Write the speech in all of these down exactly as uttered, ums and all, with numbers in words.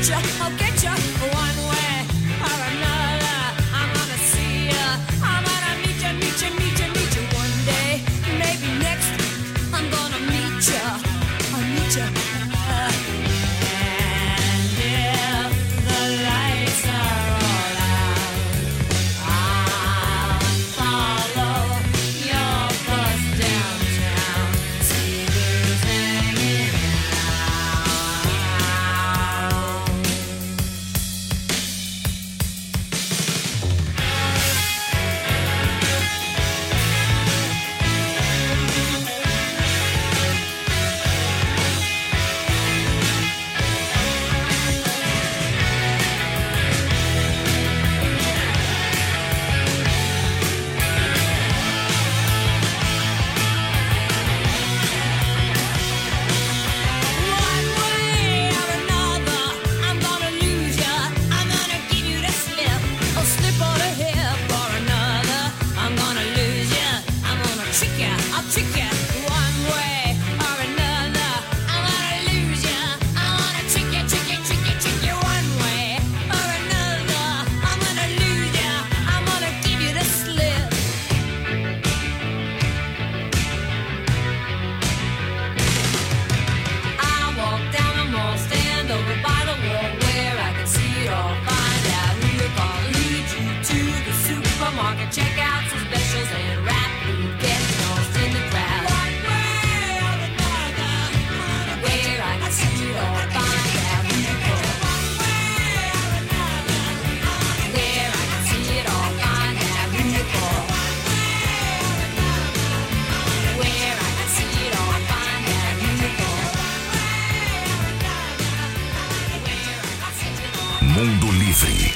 Mundo Livre,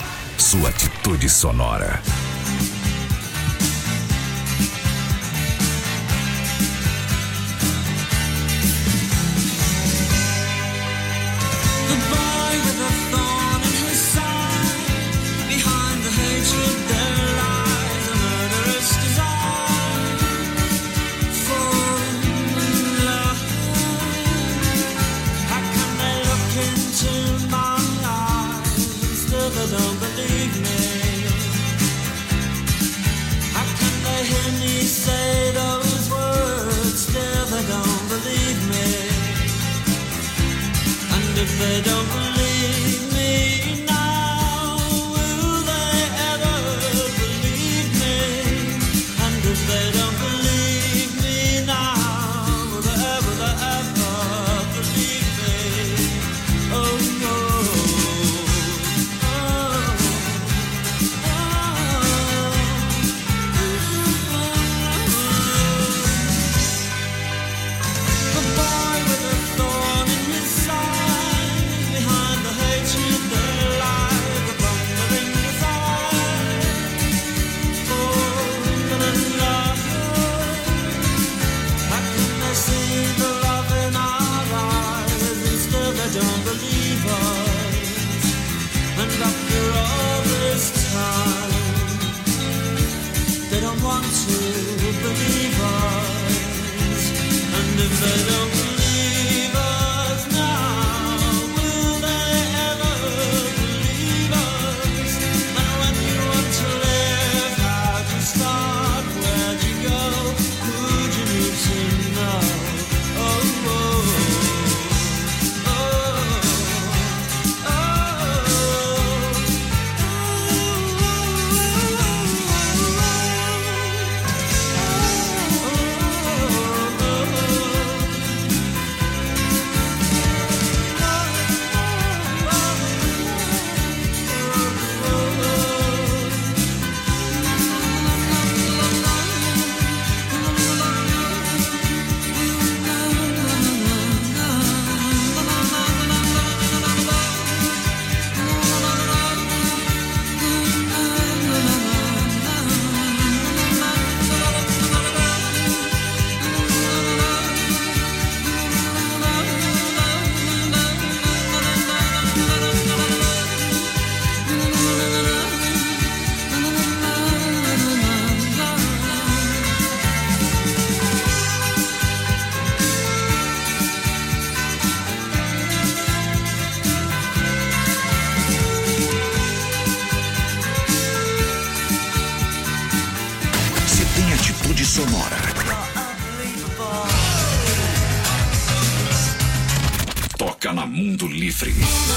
sua atitude sonora. If they don't believe me now, will they ever believe me? And if they don't believe me now, will they ever, will they ever believe me? Oh no. Oh, oh, oh. The boy with a thorn in his side, behind the hatred there lies a bumbling desire for love. How can they see the love in our eyes and still they don't believe us? And after all this time, they don't want to believe us. And if they don't believe us now, will they ever believe us? And when you want to live, how'd you start? Where'd you go? Who'd you need to know? Oh, oh, oh, oh, oh, oh, oh. Mundo Livre.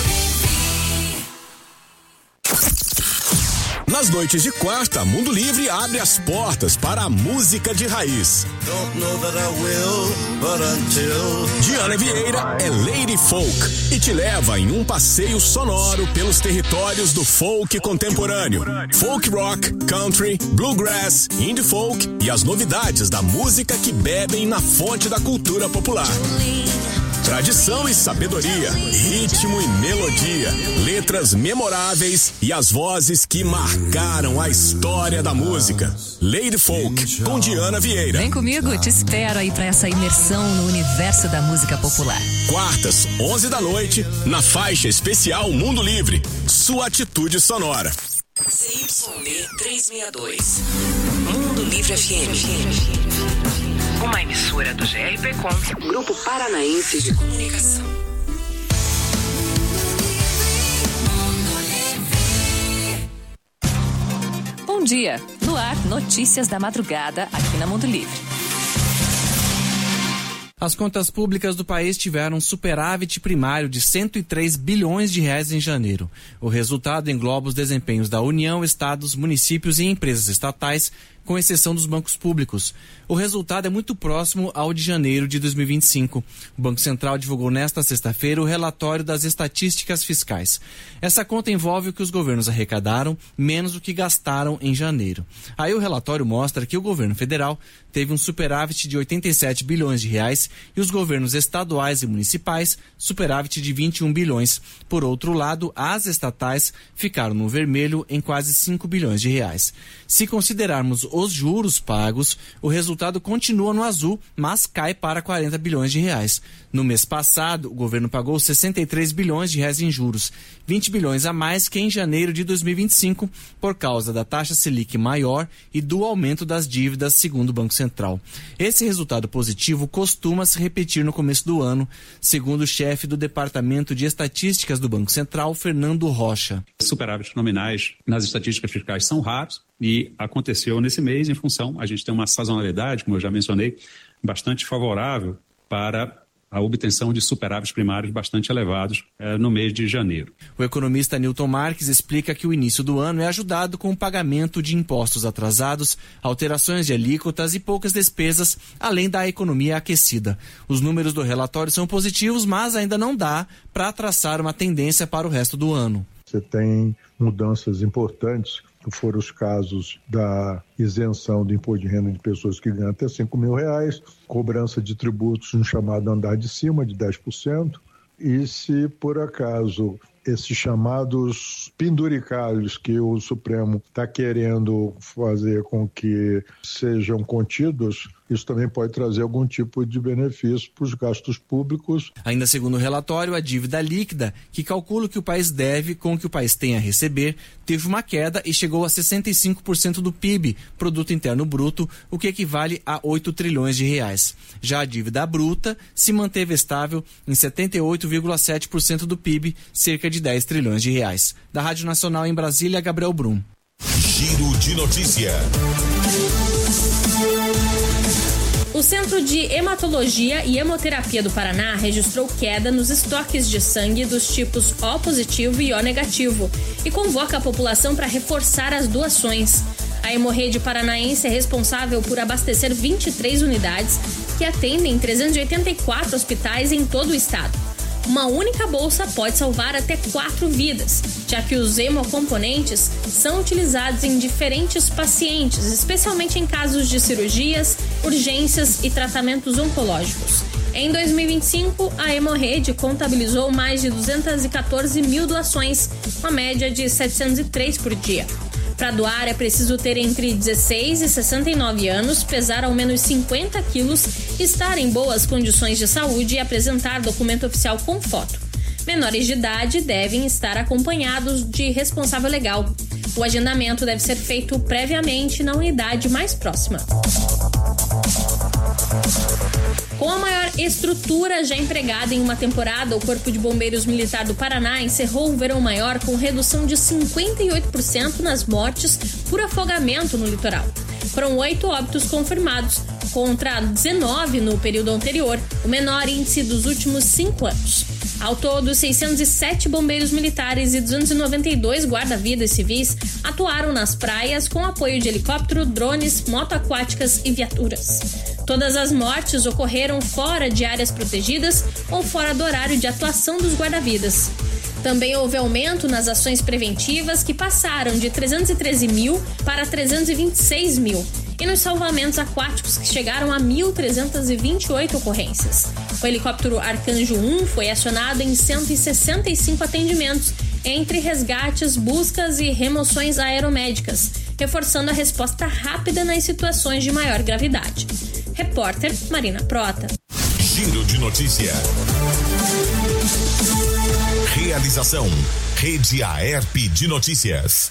Nas noites de quarta, Mundo Livre abre as portas para a música de raiz. Diana Vieira é Lady Folk e te leva em um passeio sonoro pelos territórios do folk contemporâneo. Folk rock, country, bluegrass, indie folk e as novidades da música que bebem na fonte da cultura popular. Tradição e sabedoria, ritmo e melodia, letras memoráveis e as vozes que marcaram a história da música. Lady Folk, com Diana Vieira. Vem comigo, te espero aí pra essa imersão no universo da música popular. Quartas, onze da noite, na faixa especial Mundo Livre, sua atitude sonora. C Y B trezentos e sessenta e dois, Mundo Livre F M. Uma emissora do G R P Com, Grupo Paranaense de Comunicação. Bom dia, no ar, notícias da madrugada aqui na Mundo Livre. As contas públicas do país tiveram um superávit primário de cento e três bilhões de reais em janeiro. O resultado engloba os desempenhos da União, estados, municípios e empresas estatais, com exceção dos bancos públicos. O resultado é muito próximo ao de janeiro de dois mil e vinte e cinco. O Banco Central divulgou nesta sexta-feira o relatório das estatísticas fiscais. Essa conta envolve o que os governos arrecadaram, menos o que gastaram em janeiro. Aí o relatório mostra que o governo federal teve um superávit de oitenta e sete bilhões de reais e os governos estaduais e municipais superávit de vinte e um bilhões. Por outro lado, as estatais ficaram no vermelho em quase cinco bilhões de reais. Se considerarmos os juros pagos, o resultado continua no azul, mas cai para quarenta bilhões de reais. No mês passado, o governo pagou sessenta e três bilhões de reais em juros, vinte bilhões a mais que em janeiro de dois mil e vinte e cinco, por causa da taxa Selic maior e do aumento das dívidas, segundo o Banco Central. Esse resultado positivo costuma se repetir no começo do ano, segundo o chefe do Departamento de Estatísticas do Banco Central, Fernando Rocha. Superávites nominais nas estatísticas fiscais são raros e aconteceu nesse mês em função, a gente tem uma sazonalidade, como eu já mencionei, bastante favorável para a obtenção de superávites primários bastante elevados eh, no mês de janeiro. O economista Newton Marques explica que o início do ano é ajudado com o pagamento de impostos atrasados, alterações de alíquotas e poucas despesas, além da economia aquecida. Os números do relatório são positivos, mas ainda não dá para traçar uma tendência para o resto do ano. Você tem mudanças importantes, que foram os casos da isenção do imposto de renda de pessoas que ganham até cinco mil reais, cobrança de tributos no chamado andar de cima de dez por cento, e se por acaso esses chamados penduricalhos que o Supremo está querendo fazer com que sejam contidos, isso também pode trazer algum tipo de benefício para os gastos públicos. Ainda segundo o relatório, a dívida líquida, que calcula o que o país deve com o que o país tem a receber, teve uma queda e chegou a sessenta e cinco por cento do P I B, Produto Interno Bruto, o que equivale a oito trilhões de reais. Já a dívida bruta se manteve estável em setenta e oito vírgula sete por cento do P I B, cerca de dez trilhões de reais. Da Rádio Nacional em Brasília, Gabriel Brum. Giro de notícia. O Centro de Hematologia e Hemoterapia do Paraná registrou queda nos estoques de sangue dos tipos O positivo e O negativo e convoca a população para reforçar as doações. A Hemorrede Paranaense é responsável por abastecer vinte e três unidades que atendem trezentos e oitenta e quatro hospitais em todo o estado. Uma única bolsa pode salvar até quatro vidas, já que os hemocomponentes são utilizados em diferentes pacientes, especialmente em casos de cirurgias, urgências e tratamentos oncológicos. Em dois mil e vinte e cinco, a Hemorrede contabilizou mais de duzentas e quatorze mil doações, uma média de setecentos e três por dia. Para doar é preciso ter entre dezesseis e sessenta e nove anos, pesar ao menos cinquenta quilos, estar em boas condições de saúde e apresentar documento oficial com foto. Menores de idade devem estar acompanhados de responsável legal. O agendamento deve ser feito previamente na unidade mais próxima. Com a maior estrutura já empregada em uma temporada, o Corpo de Bombeiros Militar do Paraná encerrou o verão maior com redução de cinquenta e oito por cento nas mortes por afogamento no litoral. Foram oito óbitos confirmados, contra dezenove no período anterior, o menor índice dos últimos cinco anos. Ao todo, seiscentos e sete bombeiros militares e duzentos e noventa e dois guarda-vidas civis atuaram nas praias com apoio de helicóptero, drones, motoaquáticas e viaturas. Todas as mortes ocorreram fora de áreas protegidas ou fora do horário de atuação dos guarda-vidas. Também houve aumento nas ações preventivas, que passaram de trezentos e treze mil para trezentos e vinte e seis mil, e nos salvamentos aquáticos, que chegaram a mil trezentos e vinte e oito ocorrências. O helicóptero Arcanjo um foi acionado em cento e sessenta e cinco atendimentos, entre resgates, buscas e remoções aeromédicas, reforçando a resposta rápida nas situações de maior gravidade. Repórter Marina Prota. Giro de notícia. Realização Rede Aerp de Notícias.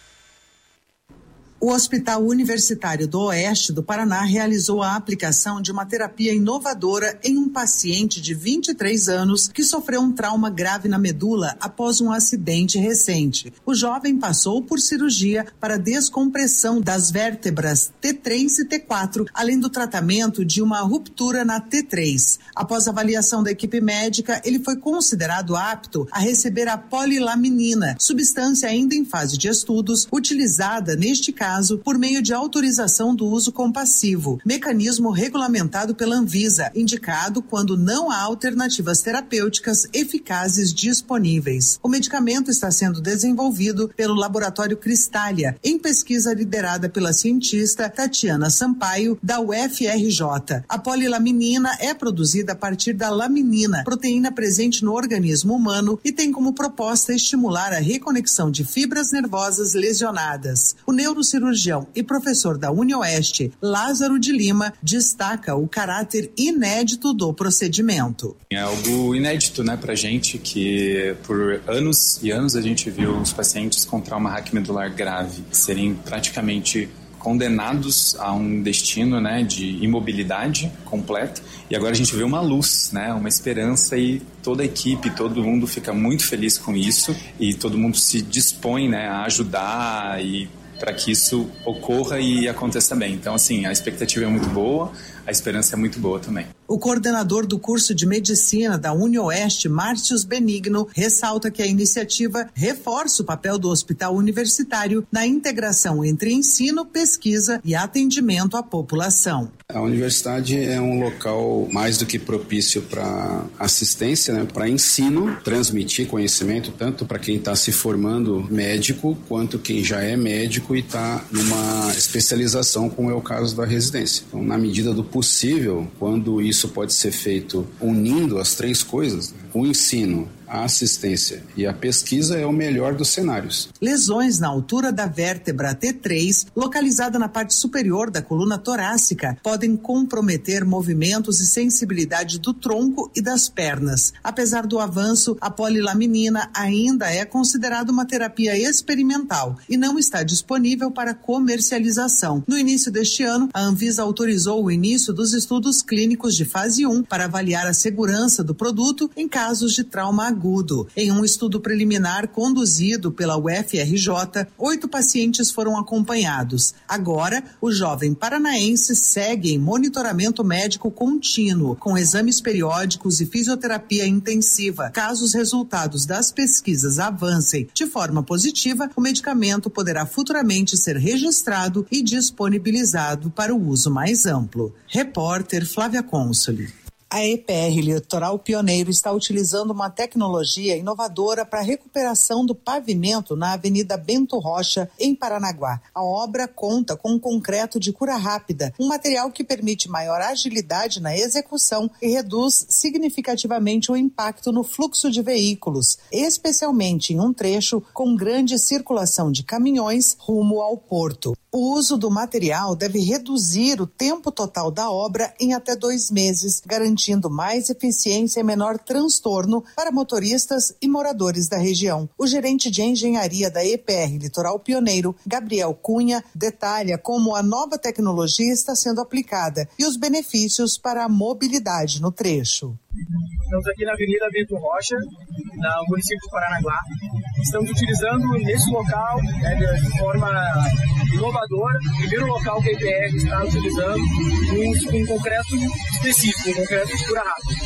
O Hospital Universitário do Oeste do Paraná realizou a aplicação de uma terapia inovadora em um paciente de vinte e três anos que sofreu um trauma grave na medula após um acidente recente. O jovem passou por cirurgia para descompressão das vértebras T três e T quatro, além do tratamento de uma ruptura na T três. Após a avaliação da equipe médica, ele foi considerado apto a receber a polilaminina, substância ainda em fase de estudos, utilizada neste caso por meio de autorização do uso compassivo, mecanismo regulamentado pela Anvisa, indicado quando não há alternativas terapêuticas eficazes disponíveis. O medicamento está sendo desenvolvido pelo Laboratório Cristália, em pesquisa liderada pela cientista Tatiana Sampaio, da U F R J. A polilaminina é produzida a partir da laminina, proteína presente no organismo humano, e tem como proposta estimular a reconexão de fibras nervosas lesionadas. O neurocirurgião e professor da UniOeste, Lázaro de Lima, destaca o caráter inédito do procedimento. É algo inédito, né, pra gente, que por anos e anos a gente viu os pacientes com trauma raquimedular grave serem praticamente condenados a um destino, né, de imobilidade completa, e agora a gente vê uma luz, né, uma esperança, e toda a equipe, todo mundo fica muito feliz com isso, e todo mundo se dispõe, né, a ajudar e para que isso ocorra e aconteça bem. Então, assim, a expectativa é muito boa, a esperança é muito boa também. O coordenador do curso de medicina da UniOeste, Márcios Benigno, ressalta que a iniciativa reforça o papel do hospital universitário na integração entre ensino, pesquisa e atendimento à população. A universidade é um local mais do que propício para assistência, né, para ensino, transmitir conhecimento tanto para quem está se formando médico quanto quem já é médico e está numa especialização, como é o caso da residência. Então, na medida do possível, quando isso pode ser feito unindo as três coisas, o ensino, a assistência e a pesquisa, é o melhor dos cenários. Lesões na altura da vértebra T três, localizada na parte superior da coluna torácica, podem comprometer movimentos e sensibilidade do tronco e das pernas. Apesar do avanço, a polilaminina ainda é considerada uma terapia experimental e não está disponível para comercialização. No início deste ano, a Anvisa autorizou o início dos estudos clínicos de fase um para avaliar a segurança do produto em casos de trauma agudo. Em um estudo preliminar conduzido pela U F R J, oito pacientes foram acompanhados. Agora, o jovem paranaense segue em monitoramento médico contínuo, com exames periódicos e fisioterapia intensiva. Caso os resultados das pesquisas avancem de forma positiva, o medicamento poderá futuramente ser registrado e disponibilizado para o uso mais amplo. Repórter Flávia Consoli. A E P R Litoral Pioneiro está utilizando uma tecnologia inovadora para a recuperação do pavimento na Avenida Bento Rocha, em Paranaguá. A obra conta com um concreto de cura rápida, um material que permite maior agilidade na execução e reduz significativamente o impacto no fluxo de veículos, especialmente em um trecho com grande circulação de caminhões rumo ao porto. O uso do material deve reduzir o tempo total da obra em até dois meses, garantindo mais eficiência e menor transtorno para motoristas e moradores da região. O gerente de engenharia da E P R Litoral Pioneiro, Gabriel Cunha, detalha como a nova tecnologia está sendo aplicada e os benefícios para a mobilidade no trecho. Estamos aqui na Avenida Bento Rocha, no município de Paranaguá. Estamos utilizando nesse local, né, de forma inovadora, o primeiro local que a E P R está utilizando um, um concreto específico, um concreto de cura rápida.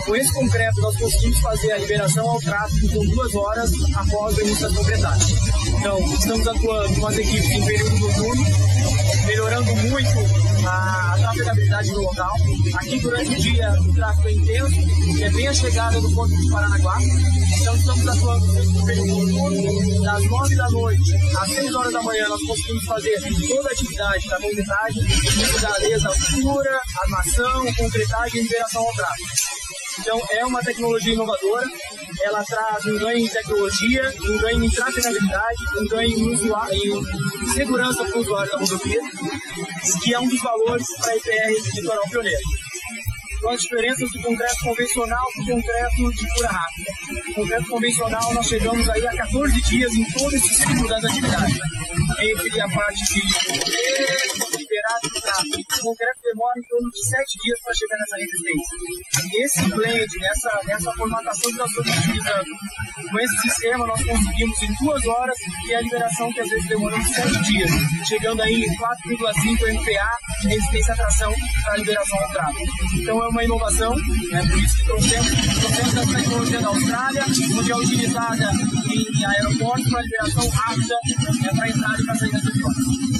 Com esse concreto, nós conseguimos fazer a liberação ao tráfego com duas horas após o início das concretagens. Então, estamos atuando com as equipes em período noturno, melhorando muito a trafegabilidade do local. Aqui, durante o dia, o tráfego é intenso, é bem a chegada do ponto de Paranaguá. Então, estamos atuando no período noturno, das nove da noite às seis horas da manhã, nós conseguimos fazer toda a atividade da concretagem, desde a altura, armação, concretagem e liberação ao tráfego. Então, é uma tecnologia inovadora, ela traz um ganho em tecnologia, um ganho em trafegabilidade, um ganho em, usuário, em segurança para o usuário da rodovia, que é um dos valores para a I P R Litoral Pioneiro. Então, as diferenças do concreto convencional para o concreto de cura rápida. O concreto convencional, nós chegamos aí a quatorze dias em todo esse ciclo das atividades. Entre a parte de liberar do tráfego, o concreto demora em torno de sete dias para chegar nessa resistência. Esse blend, nessa, nessa formatação que nós estamos utilizando, com esse sistema nós conseguimos em duas horas e a liberação que às vezes demorou sete dias, chegando aí em quatro vírgula cinco M P A de resistência à tração para a liberação ao tráfego. Então é uma inovação, né, por isso que trouxemos, trouxemos essa tecnologia da Austrália, onde é utilizada em aeroportos para liberação rápida, né, para entrada e para saída das pessoas.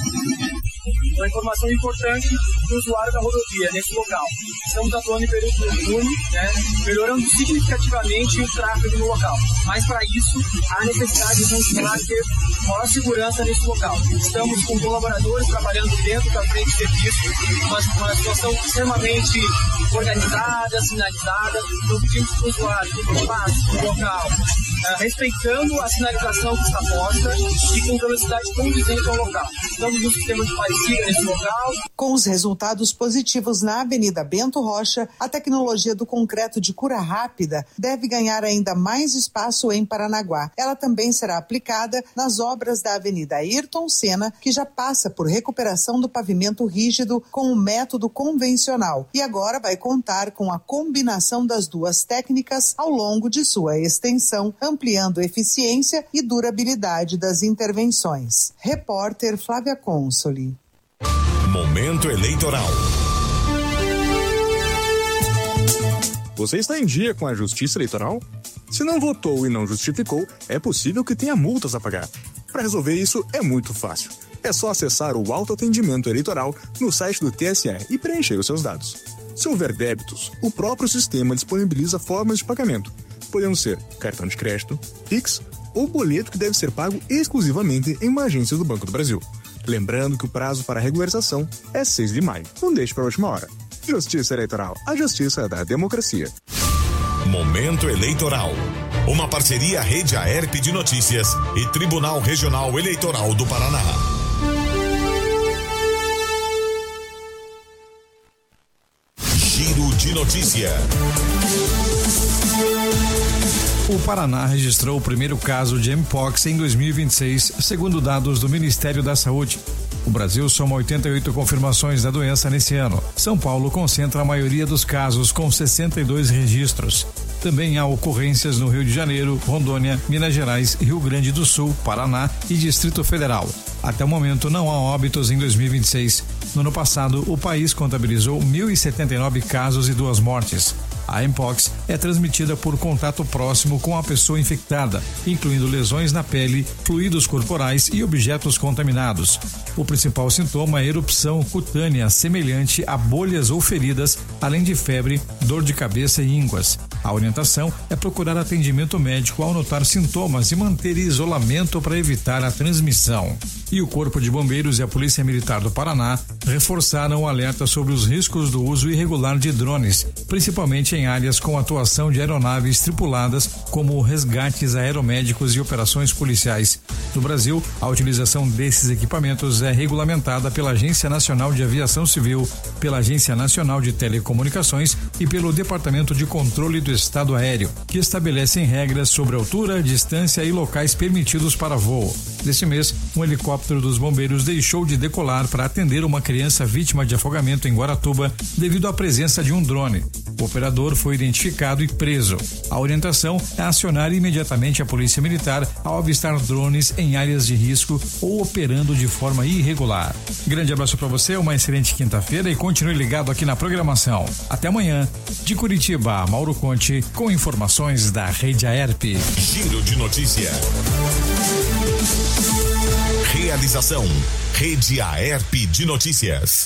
Uma informação importante para o usuário da rodovia nesse local. Estamos atuando em período noturno, né, melhorando significativamente o tráfego no local. Mas para isso, há necessidade de continuar a ter maior segurança nesse local. Estamos com colaboradores trabalhando dentro da frente de serviço, uma, uma situação extremamente organizada, sinalizada. Então, pedimos para o usuário que passe no local, uh, respeitando a sinalização que está posta e com velocidade condizente ao local. Estamos no sistema de parecia nesse local. Com os resultados positivos na Avenida Bento Rocha, a tecnologia do concreto de cura rápida deve ganhar ainda mais espaço em Paranaguá. Ela também será aplicada nas obras da Avenida Ayrton Senna, que já passa por recuperação do pavimento rígido com o método convencional e agora vai contar com a combinação das duas técnicas ao longo de sua extensão, ampliando eficiência e durabilidade das intervenções. Repórter Flávia Consoli. Momento eleitoral. Você está em dia com a Justiça Eleitoral? Se não votou e não justificou, é possível que tenha multas a pagar. Para resolver isso, é muito fácil. É só acessar o autoatendimento eleitoral no site do T S E e preencher os seus dados. Se houver débitos, o próprio sistema disponibiliza formas de pagamento, podendo ser cartão de crédito, Pix ou boleto que deve ser pago exclusivamente em uma agência do Banco do Brasil. Lembrando que o prazo para regularização é seis de maio. Não deixe para a última hora. Justiça Eleitoral, a justiça da democracia. Momento eleitoral. Uma parceria Rede Aerp de Notícias e Tribunal Regional Eleitoral do Paraná. Giro de notícia. O Paraná registrou o primeiro caso de Mpox em dois mil e vinte e seis, segundo dados do Ministério da Saúde. O Brasil soma oitenta e oito confirmações da doença nesse ano. São Paulo concentra a maioria dos casos, com sessenta e dois registros. Também há ocorrências no Rio de Janeiro, Rondônia, Minas Gerais, Rio Grande do Sul, Paraná e Distrito Federal. Até o momento não há óbitos em dois mil e vinte e seis. No ano passado, o país contabilizou mil e setenta e nove casos e duas mortes. A Mpox é transmitida por contato próximo com a pessoa infectada, incluindo lesões na pele, fluidos corporais e objetos contaminados. O principal sintoma é erupção cutânea semelhante a bolhas ou feridas, além de febre, dor de cabeça e ínguas. A orientação é procurar atendimento médico ao notar sintomas e manter isolamento para evitar a transmissão. E o Corpo de Bombeiros e a Polícia Militar do Paraná reforçaram o alerta sobre os riscos do uso irregular de drones, principalmente em áreas com atuação de aeronaves tripuladas, como resgates aeromédicos e operações policiais. No Brasil, a utilização desses equipamentos é regulamentada pela Agência Nacional de Aviação Civil, pela Agência Nacional de Telecomunicações e pelo Departamento de Controle do Estado Aéreo, que estabelecem regras sobre altura, distância e locais permitidos para voo. Neste mês, um helicóptero dos bombeiros deixou de decolar para atender uma criança vítima de afogamento em Guaratuba devido à presença de um drone. O operador foi identificado e preso. A orientação é acionar imediatamente a Polícia Militar ao avistar drones em áreas de risco ou operando de forma irregular. Grande abraço para você, uma excelente quinta-feira e continue ligado aqui na programação. Até amanhã. De Curitiba, Mauro Conte, com informações da Rede Aerp. Giro de notícia. Realização Rede Aerp de Notícias.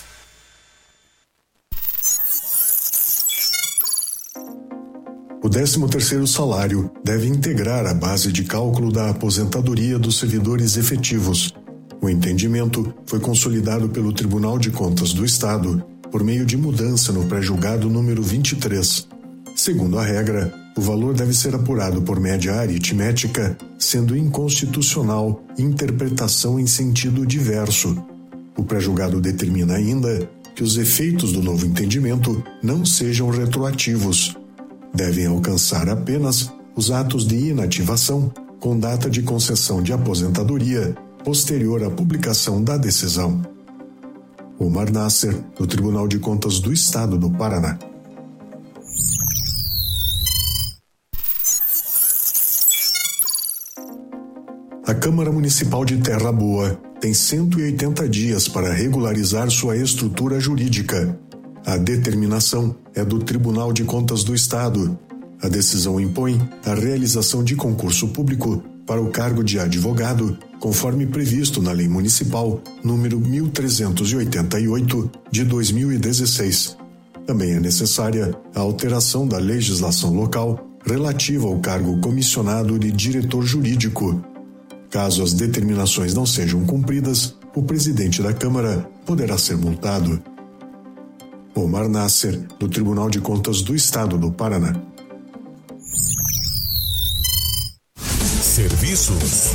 O décimo terceiro salário deve integrar a base de cálculo da aposentadoria dos servidores efetivos. O entendimento foi consolidado pelo Tribunal de Contas do Estado por meio de mudança no pré-julgado número vinte e três. Segundo a regra, o valor deve ser apurado por média aritmética, sendo inconstitucional interpretação em sentido diverso. O pré-julgado determina ainda que os efeitos do novo entendimento não sejam retroativos. Devem alcançar apenas os atos de inativação com data de concessão de aposentadoria posterior à publicação da decisão. Omar Nasser, do Tribunal de Contas do Estado do Paraná. A Câmara Municipal de Terra Boa tem cento e oitenta dias para regularizar sua estrutura jurídica. A determinação é do Tribunal de Contas do Estado. A decisão impõe a realização de concurso público para o cargo de advogado, conforme previsto na Lei Municipal número mil trezentos e oitenta e oito de dois mil e dezesseis. Também é necessária a alteração da legislação local relativa ao cargo comissionado de diretor jurídico. Caso as determinações não sejam cumpridas, o presidente da Câmara poderá ser multado. Omar Nasser, do Tribunal de Contas do Estado do Paraná. Serviços.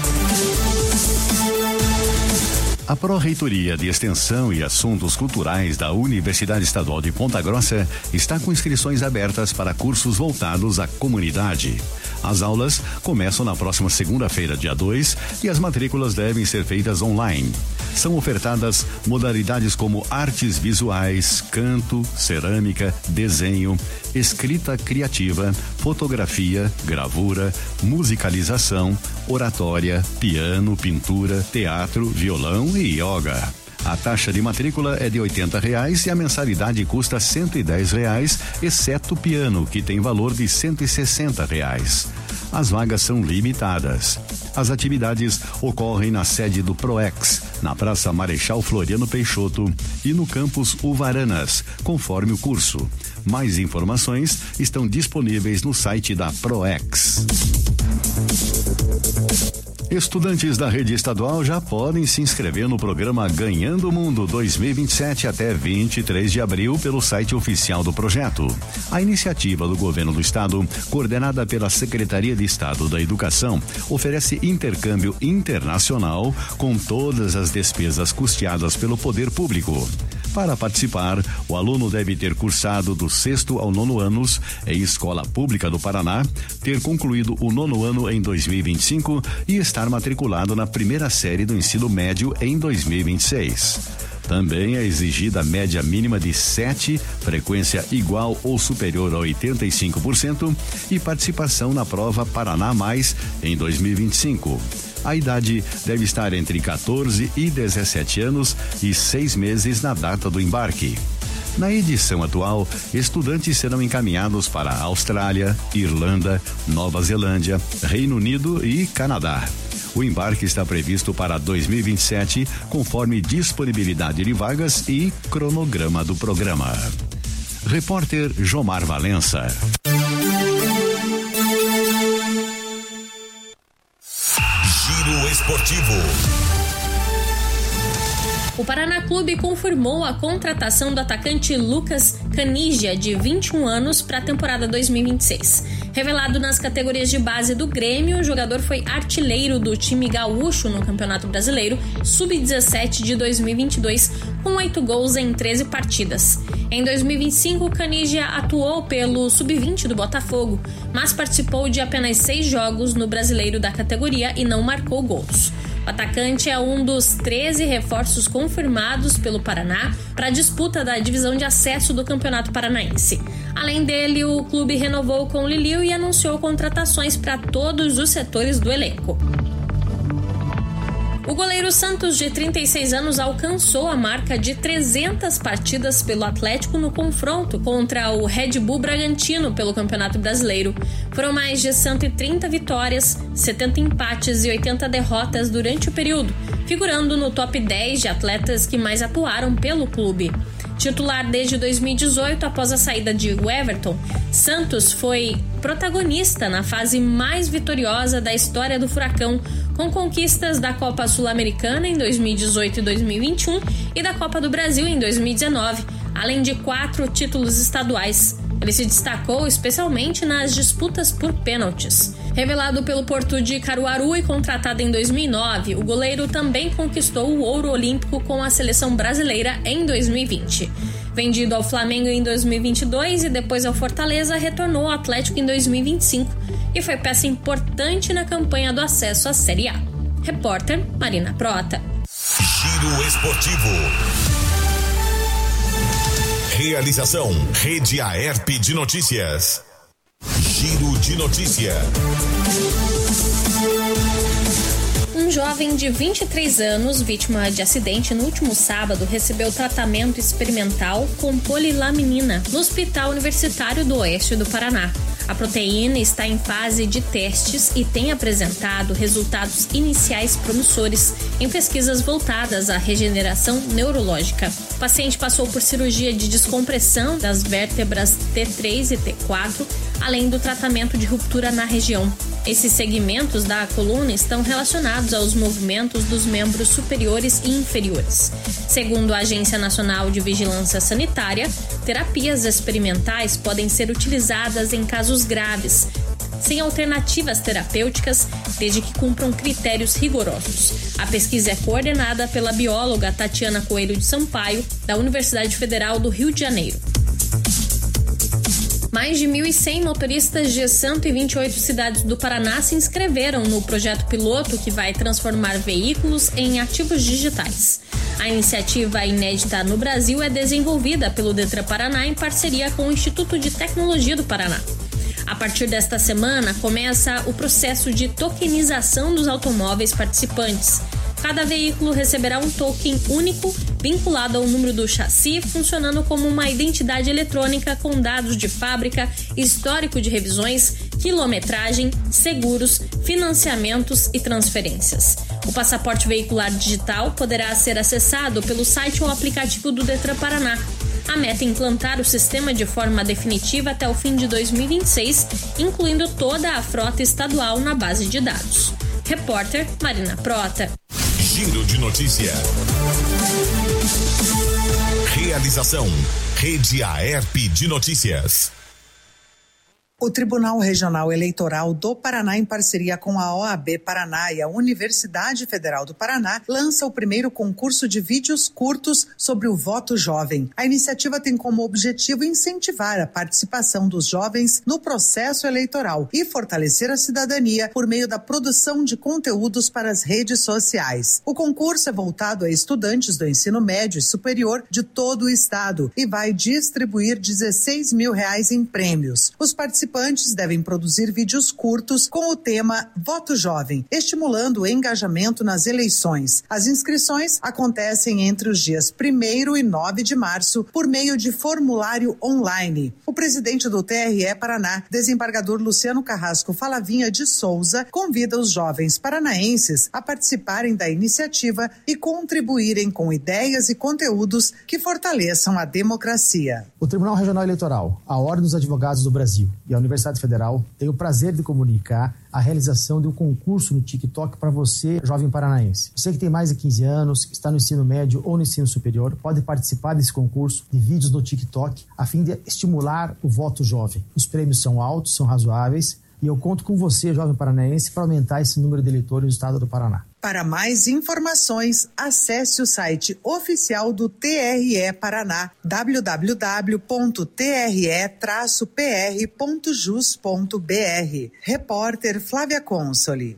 A Pró-Reitoria de Extensão e Assuntos Culturais da Universidade Estadual de Ponta Grossa está com inscrições abertas para cursos voltados à comunidade. As aulas começam na próxima segunda-feira, dia dois, e as matrículas devem ser feitas online. São ofertadas modalidades como artes visuais, canto, cerâmica, desenho, escrita criativa, fotografia, gravura, musicalização, oratória, piano, pintura, teatro, violão e yoga. A taxa de matrícula é de oitenta reais e a mensalidade custa cento e dez reais, exceto o piano, que tem valor de cento e sessenta reais. As vagas são limitadas. As atividades ocorrem na sede do PROEX, na Praça Marechal Floriano Peixoto e no campus Uvaranas, conforme o curso. Mais informações estão disponíveis no site da PROEX. Estudantes da rede estadual já podem se inscrever no programa Ganhando o Mundo dois mil e vinte e sete até vinte e três de abril pelo site oficial do projeto. A iniciativa do governo do estado, coordenada pela Secretaria de Estado da Educação, oferece intercâmbio internacional com todas as despesas custeadas pelo poder público. Para participar, o aluno deve ter cursado do sexto ao nono anos em escola pública do Paraná, ter concluído o nono ano em dois mil e vinte e cinco e estar matriculado na primeira série do ensino médio em dois mil e vinte e seis. Também é exigida a média mínima de sete, frequência igual ou superior a oitenta e cinco por cento e participação na prova Paraná Mais em dois mil e vinte e cinco. A idade deve estar entre quatorze e dezessete anos e seis meses na data do embarque. Na edição atual, estudantes serão encaminhados para a Austrália, Irlanda, Nova Zelândia, Reino Unido e Canadá. O embarque está previsto para dois mil e vinte e sete, conforme disponibilidade de vagas e cronograma do programa. Repórter Jomar Valença. Giro Esportivo. O Paraná Clube confirmou a contratação do atacante Lucas Caniggia, de vinte e um anos, para a temporada dois mil e vinte e seis. Revelado nas categorias de base do Grêmio, o jogador foi artilheiro do time gaúcho no Campeonato Brasileiro sub dezessete de dois mil e vinte e dois, com oito gols em treze partidas. Em dois mil e vinte e cinco, Caniggia atuou pelo sub vinte do Botafogo, mas participou de apenas seis jogos no Brasileiro da categoria e não marcou gols. O atacante é um dos treze reforços confirmados pelo Paraná para a disputa da divisão de acesso do Campeonato Paranaense. Além dele, o clube renovou com Liliu e anunciou contratações para todos os setores do elenco. O goleiro Santos, de trinta e seis anos, alcançou a marca de trezentas partidas pelo Atlético no confronto contra o Red Bull Bragantino pelo Campeonato Brasileiro. Foram mais de cento e trinta vitórias, setenta empates e oitenta derrotas durante o período, figurando no top dez de atletas que mais atuaram pelo clube. Titular desde dois mil e dezoito, após a saída de Everton, Santos foi protagonista na fase mais vitoriosa da história do Furacão, com conquistas da Copa Sul-Americana em dois mil e dezoito e dois mil e vinte e um e da Copa do Brasil em dois mil e dezenove, além de quatro títulos estaduais. Ele se destacou especialmente nas disputas por pênaltis. Revelado pelo Porto de Caruaru e contratado em dois mil e nove, o goleiro também conquistou o ouro olímpico com a seleção brasileira em dois mil e vinte. Vendido ao Flamengo em dois mil e vinte e dois e depois ao Fortaleza, retornou ao Atlético em dois mil e vinte e cinco e foi peça importante na campanha do acesso à Série A. Repórter Marina Prota. Giro Esportivo. Realização Rede Aerp de Notícias. Giro de Notícia. Um jovem de vinte e três anos, vítima de acidente no último sábado, recebeu tratamento experimental com polilaminina no Hospital Universitário do Oeste do Paraná. A proteína está em fase de testes e tem apresentado resultados iniciais promissores em pesquisas voltadas à regeneração neurológica. O paciente passou por cirurgia de descompressão das vértebras T três e T quatro, além do tratamento de ruptura na região. Esses segmentos da coluna estão relacionados aos movimentos dos membros superiores e inferiores. Segundo a Agência Nacional de Vigilância Sanitária, terapias experimentais podem ser utilizadas em casos graves, sem alternativas terapêuticas, desde que cumpram critérios rigorosos. A pesquisa é coordenada pela bióloga Tatiana Coelho de Sampaio, da Universidade Federal do Rio de Janeiro. Mais de mil e cem motoristas de cento e vinte e oito cidades do Paraná se inscreveram no projeto piloto que vai transformar veículos em ativos digitais. A iniciativa inédita no Brasil é desenvolvida pelo Detran Paraná em parceria com o Instituto de Tecnologia do Paraná. A partir desta semana, começa o processo de tokenização dos automóveis participantes. Cada veículo receberá um token único vinculado ao número do chassi, funcionando como uma identidade eletrônica com dados de fábrica, histórico de revisões, quilometragem, seguros, financiamentos e transferências. O passaporte veicular digital poderá ser acessado pelo site ou aplicativo do Detran Paraná. A meta é implantar o sistema de forma definitiva até o fim de dois mil e vinte e seis, incluindo toda a frota estadual na base de dados. Repórter Marina Prota. Giro de Notícia. Realização Rede Aerp de Notícias. O Tribunal Regional Eleitoral do Paraná, em parceria com a O A B Paraná e a Universidade Federal do Paraná, lança o primeiro concurso de vídeos curtos sobre o voto jovem. A iniciativa tem como objetivo incentivar a participação dos jovens no processo eleitoral e fortalecer a cidadania por meio da produção de conteúdos para as redes sociais. O concurso é voltado a estudantes do ensino médio e superior de todo o estado e vai distribuir dezesseis mil reais em prêmios. Os participantes Participantes devem produzir vídeos curtos com o tema Voto Jovem, estimulando o engajamento nas eleições. As inscrições acontecem entre os dias primeiro e nove de março por meio de formulário online. O presidente do T R E Paraná, desembargador Luciano Carrasco Falavinha de Souza, convida os jovens paranaenses a participarem da iniciativa e contribuírem com ideias e conteúdos que fortaleçam a democracia. O Tribunal Regional Eleitoral, a Ordem dos Advogados do Brasil e a Universidade Federal tem o prazer de comunicar a realização de um concurso no TikTok para você, jovem paranaense. Você que tem mais de quinze anos, está no ensino médio ou no ensino superior, pode participar desse concurso de vídeos no TikTok a fim de estimular o voto jovem. Os prêmios são altos, são razoáveis e eu conto com você, jovem paranaense, para aumentar esse número de eleitores no estado do Paraná. Para mais informações, acesse o site oficial do T R E Paraná, w w w ponto t r e p r ponto jus ponto b r. Repórter Flávia Consoli.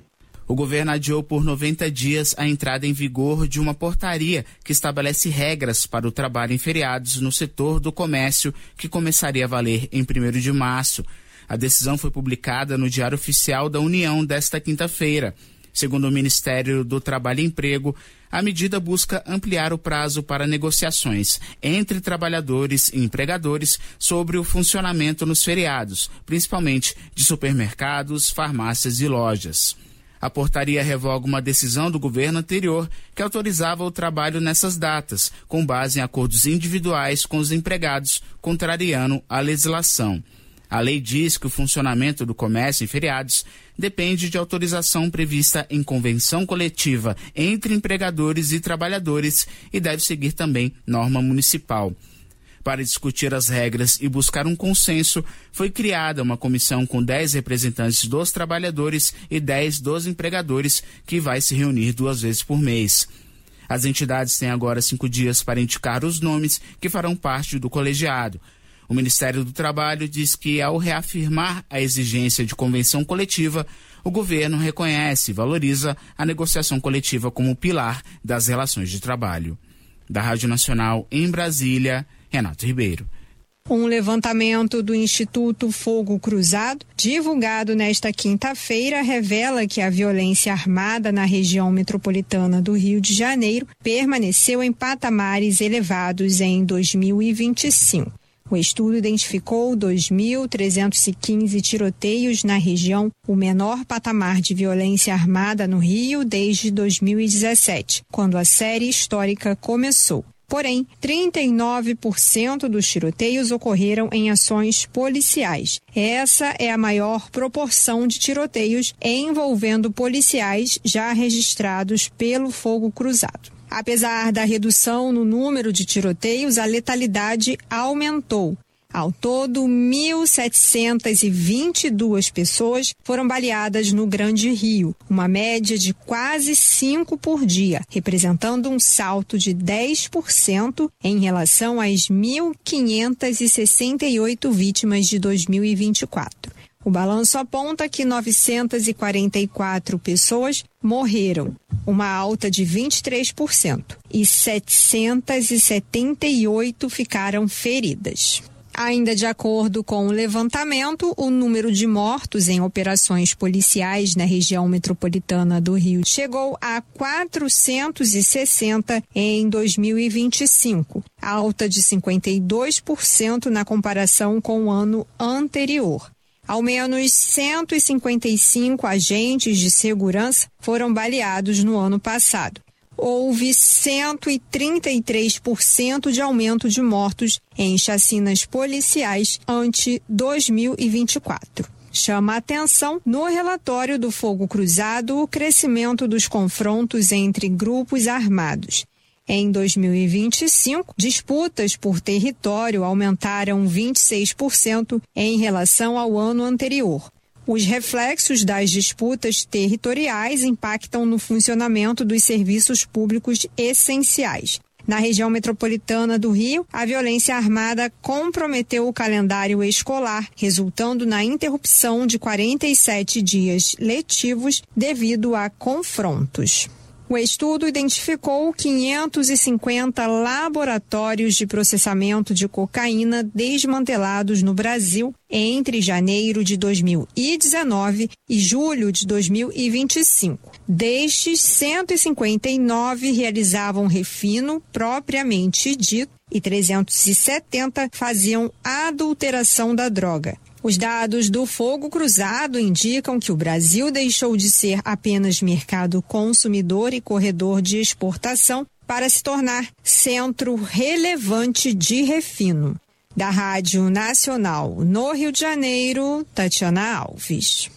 O governo adiou por noventa dias a entrada em vigor de uma portaria que estabelece regras para o trabalho em feriados no setor do comércio, que começaria a valer em primeiro de março. A decisão foi publicada no Diário Oficial da União desta quinta-feira. Segundo o Ministério do Trabalho e Emprego, a medida busca ampliar o prazo para negociações entre trabalhadores e empregadores sobre o funcionamento nos feriados, principalmente de supermercados, farmácias e lojas. A portaria revoga uma decisão do governo anterior que autorizava o trabalho nessas datas, com base em acordos individuais com os empregados, contrariando a legislação. A lei diz que o funcionamento do comércio em feriados depende de autorização prevista em convenção coletiva entre empregadores e trabalhadores e deve seguir também norma municipal. Para discutir as regras e buscar um consenso, foi criada uma comissão com dez representantes dos trabalhadores e dez dos empregadores, que vai se reunir duas vezes por mês. As entidades têm agora cinco dias para indicar os nomes que farão parte do colegiado. O Ministério do Trabalho diz que, ao reafirmar a exigência de convenção coletiva, o governo reconhece e valoriza a negociação coletiva como pilar das relações de trabalho. Da Rádio Nacional em Brasília, Renato Ribeiro. Um levantamento do Instituto Fogo Cruzado, divulgado nesta quinta-feira, revela que a violência armada na região metropolitana do Rio de Janeiro permaneceu em patamares elevados em dois mil e vinte e cinco. O estudo identificou dois mil trezentos e quinze tiroteios na região, o menor patamar de violência armada no Rio desde dois mil e dezessete, quando a série histórica começou. Porém, trinta e nove por cento dos tiroteios ocorreram em ações policiais. Essa é a maior proporção de tiroteios envolvendo policiais já registrados pelo Fogo Cruzado. Apesar da redução no número de tiroteios, a letalidade aumentou. Ao todo, mil setecentas e vinte e duas pessoas foram baleadas no Grande Rio, uma média de quase cinco por dia, representando um salto de dez por cento em relação às mil quinhentas e sessenta e oito vítimas de dois mil e vinte e quatro. O balanço aponta que novecentas e quarenta e quatro pessoas morreram, uma alta de vinte e três por cento, e setecentas e setenta e oito ficaram feridas. Ainda de acordo com o levantamento, o número de mortos em operações policiais na região metropolitana do Rio chegou a quatrocentos e sessenta em dois mil e vinte e cinco, alta de cinquenta e dois por cento na comparação com o ano anterior. Ao menos cento e cinquenta e cinco agentes de segurança foram baleados no ano passado. Houve cento e trinta e três por cento de aumento de mortos em chacinas policiais ante dois mil e vinte e quatro. Chama a atenção no relatório do Fogo Cruzado o crescimento dos confrontos entre grupos armados. Em dois mil e vinte e cinco, disputas por território aumentaram vinte e seis por cento em relação ao ano anterior. Os reflexos das disputas territoriais impactam no funcionamento dos serviços públicos essenciais. Na região metropolitana do Rio, a violência armada comprometeu o calendário escolar, resultando na interrupção de quarenta e sete dias letivos devido a confrontos. O estudo identificou quinhentos e cinquenta laboratórios de processamento de cocaína desmantelados no Brasil entre janeiro de dois mil e dezenove e julho de dois mil e vinte e cinco. Destes, cento e cinquenta e nove realizavam refino propriamente dito e trezentos e setenta faziam adulteração da droga. Os dados do Fogo Cruzado indicam que o Brasil deixou de ser apenas mercado consumidor e corredor de exportação para se tornar centro relevante de refino. Da Rádio Nacional no Rio de Janeiro, Tatiana Alves.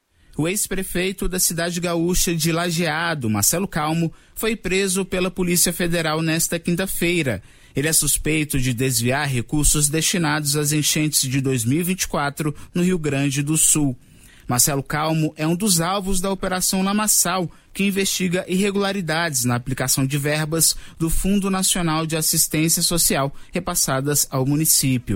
O ex-prefeito da cidade gaúcha de Lajeado, Marcelo Calmo, foi preso pela Polícia Federal nesta quinta-feira. Ele é suspeito de desviar recursos destinados às enchentes de dois mil e vinte e quatro no Rio Grande do Sul. Marcelo Calmo é um dos alvos da Operação Lamaçal, que investiga irregularidades na aplicação de verbas do Fundo Nacional de Assistência Social repassadas ao município.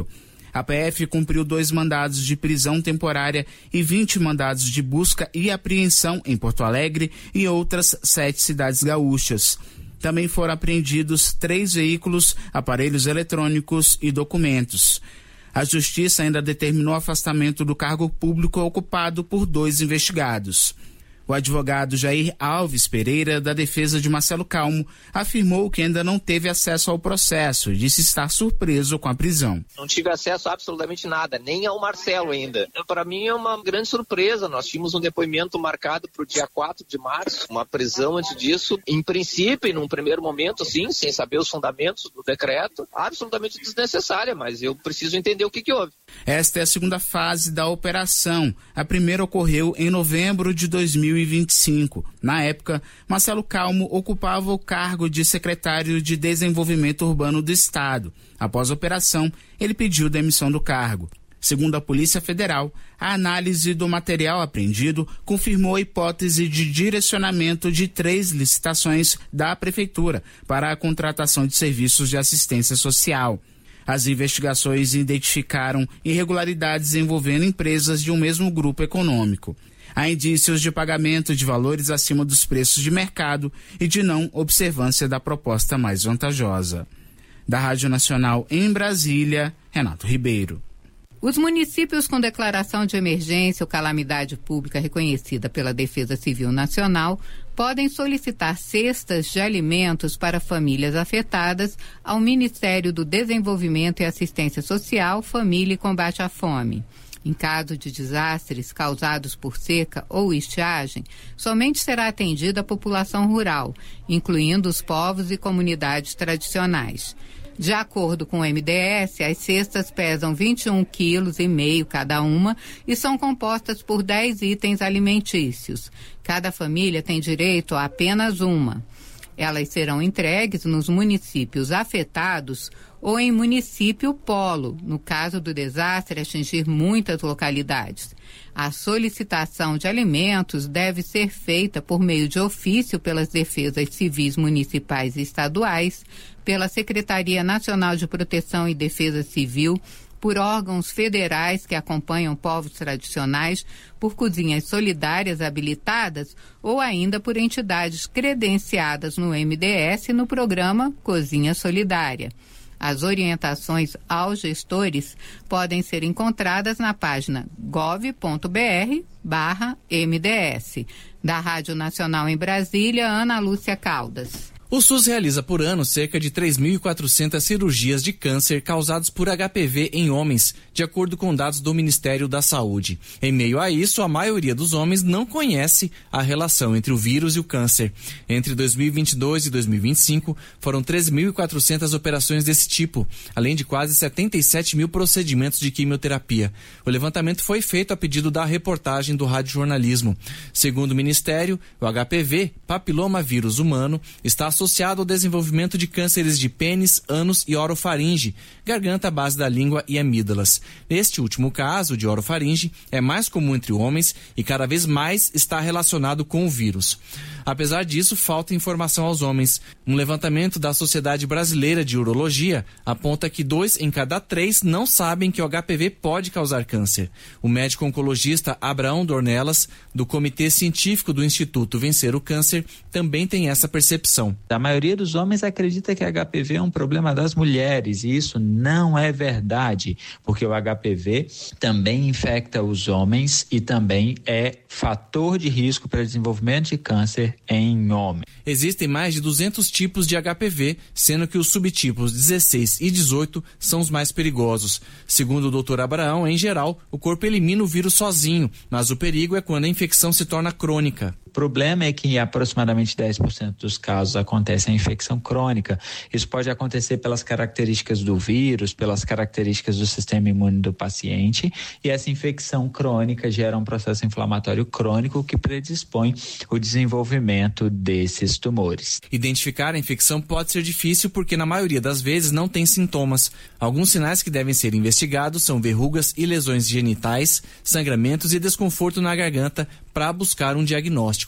A P F cumpriu dois mandados de prisão temporária e vinte mandados de busca e apreensão em Porto Alegre e outras sete cidades gaúchas. Também foram apreendidos três veículos, aparelhos eletrônicos e documentos. A Justiça ainda determinou o afastamento do cargo público ocupado por dois investigados. O advogado Jair Alves Pereira, da defesa de Marcelo Calmo, afirmou que ainda não teve acesso ao processo e disse estar surpreso com a prisão. Não tive acesso a absolutamente nada, nem ao Marcelo ainda. Para mim é uma grande surpresa. Nós tínhamos um depoimento marcado para o dia quatro de março, uma prisão antes disso. Em princípio, e num primeiro momento, sim, sem saber os fundamentos do decreto, absolutamente desnecessária, mas eu preciso entender o que, que houve. Esta é a segunda fase da operação. A primeira ocorreu em novembro de dois mil e vinte e cinco. Na época, Marcelo Calmo ocupava o cargo de secretário de Desenvolvimento Urbano do Estado. Após a operação, ele pediu demissão do cargo. Segundo a Polícia Federal, a análise do material apreendido confirmou a hipótese de direcionamento de três licitações da Prefeitura para a contratação de serviços de assistência social. As investigações identificaram irregularidades envolvendo empresas de um mesmo grupo econômico. Há indícios de pagamento de valores acima dos preços de mercado e de não observância da proposta mais vantajosa. Da Rádio Nacional em Brasília, Renato Ribeiro. Os municípios com declaração de emergência ou calamidade pública reconhecida pela Defesa Civil Nacional podem solicitar cestas de alimentos para famílias afetadas ao Ministério do Desenvolvimento e Assistência Social, Família e Combate à Fome. Em caso de desastres causados por seca ou estiagem, somente será atendida a população rural, incluindo os povos e comunidades tradicionais. De acordo com o M D S, as cestas pesam vinte e um vírgula cinco quilos cada uma e são compostas por dez itens alimentícios. Cada família tem direito a apenas uma. Elas serão entregues nos municípios afetados ou em município polo, no caso do desastre atingir muitas localidades. A solicitação de alimentos deve ser feita por meio de ofício pelas defesas civis municipais e estaduais, pela Secretaria Nacional de Proteção e Defesa Civil, por órgãos federais que acompanham povos tradicionais, por cozinhas solidárias habilitadas ou ainda por entidades credenciadas no M D S no programa Cozinha Solidária. As orientações aos gestores podem ser encontradas na página gov ponto br barra M D S. Da Rádio Nacional em Brasília, Ana Lúcia Caldas. O SUS realiza por ano cerca de três mil e quatrocentas cirurgias de câncer causados por H P V em homens, de acordo com dados do Ministério da Saúde. Em meio a isso, a maioria dos homens não conhece a relação entre o vírus e o câncer. Entre dois mil e vinte e dois e dois mil e vinte e cinco, foram três mil e quatrocentas operações desse tipo, além de quase setenta e sete mil procedimentos de quimioterapia. O levantamento foi feito a pedido da reportagem do Rádio Jornalismo. Segundo o Ministério, o H P V, papilomavírus humano, está associado ao desenvolvimento de cânceres de pênis, ânus e orofaringe, garganta, base da língua e amígdalas. Neste último caso, de orofaringe, é mais comum entre homens e cada vez mais está relacionado com o vírus. Apesar disso, falta informação aos homens. Um levantamento da Sociedade Brasileira de Urologia aponta que dois em cada três não sabem que o H P V pode causar câncer. O médico oncologista Abraão Dornelas, do Comitê Científico do Instituto Vencer o Câncer, também tem essa percepção. A maioria dos homens acredita que H P V é um problema das mulheres, e isso não é verdade, porque o H P V também infecta os homens e também é fator de risco para desenvolvimento de câncer em homens. Existem mais de duzentos tipos de H P V, sendo que os subtipos dezesseis e dezoito são os mais perigosos. Segundo o doutor Abraão, em geral, o corpo elimina o vírus sozinho, mas o perigo é quando a infecção se torna crônica. O problema é que em aproximadamente dez por cento dos casos acontece a infecção crônica. Isso pode acontecer pelas características do vírus, pelas características do sistema imune do paciente, e essa infecção crônica gera um processo inflamatório crônico que predispõe o desenvolvimento desses tumores. Identificar a infecção pode ser difícil porque na maioria das vezes não tem sintomas. Alguns sinais que devem ser investigados são verrugas e lesões genitais, sangramentos e desconforto na garganta para buscar um diagnóstico.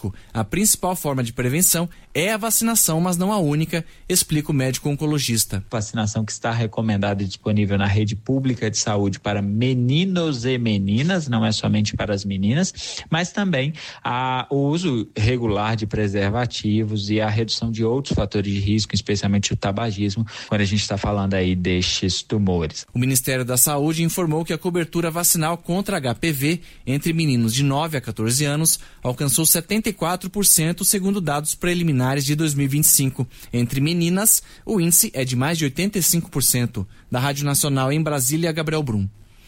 médico. A principal forma de prevenção é a vacinação, mas não a única, explica o médico oncologista. Vacinação que está recomendada e disponível na rede pública de saúde para meninos e meninas, não é somente para as meninas, mas também a, o uso regular de preservativos e a redução de outros fatores de risco, especialmente o tabagismo, quando a gente está falando aí destes tumores. O Ministério da Saúde informou que a cobertura vacinal contra H P V entre meninos de nove a quatorze anos alcançou setenta e quatro por cento, segundo dados preliminares de dois mil e vinte e cinco. Entre meninas, o índice é de mais de oitenta e cinco por cento. Da Rádio Nacional em Brasília, Gabriel Brum.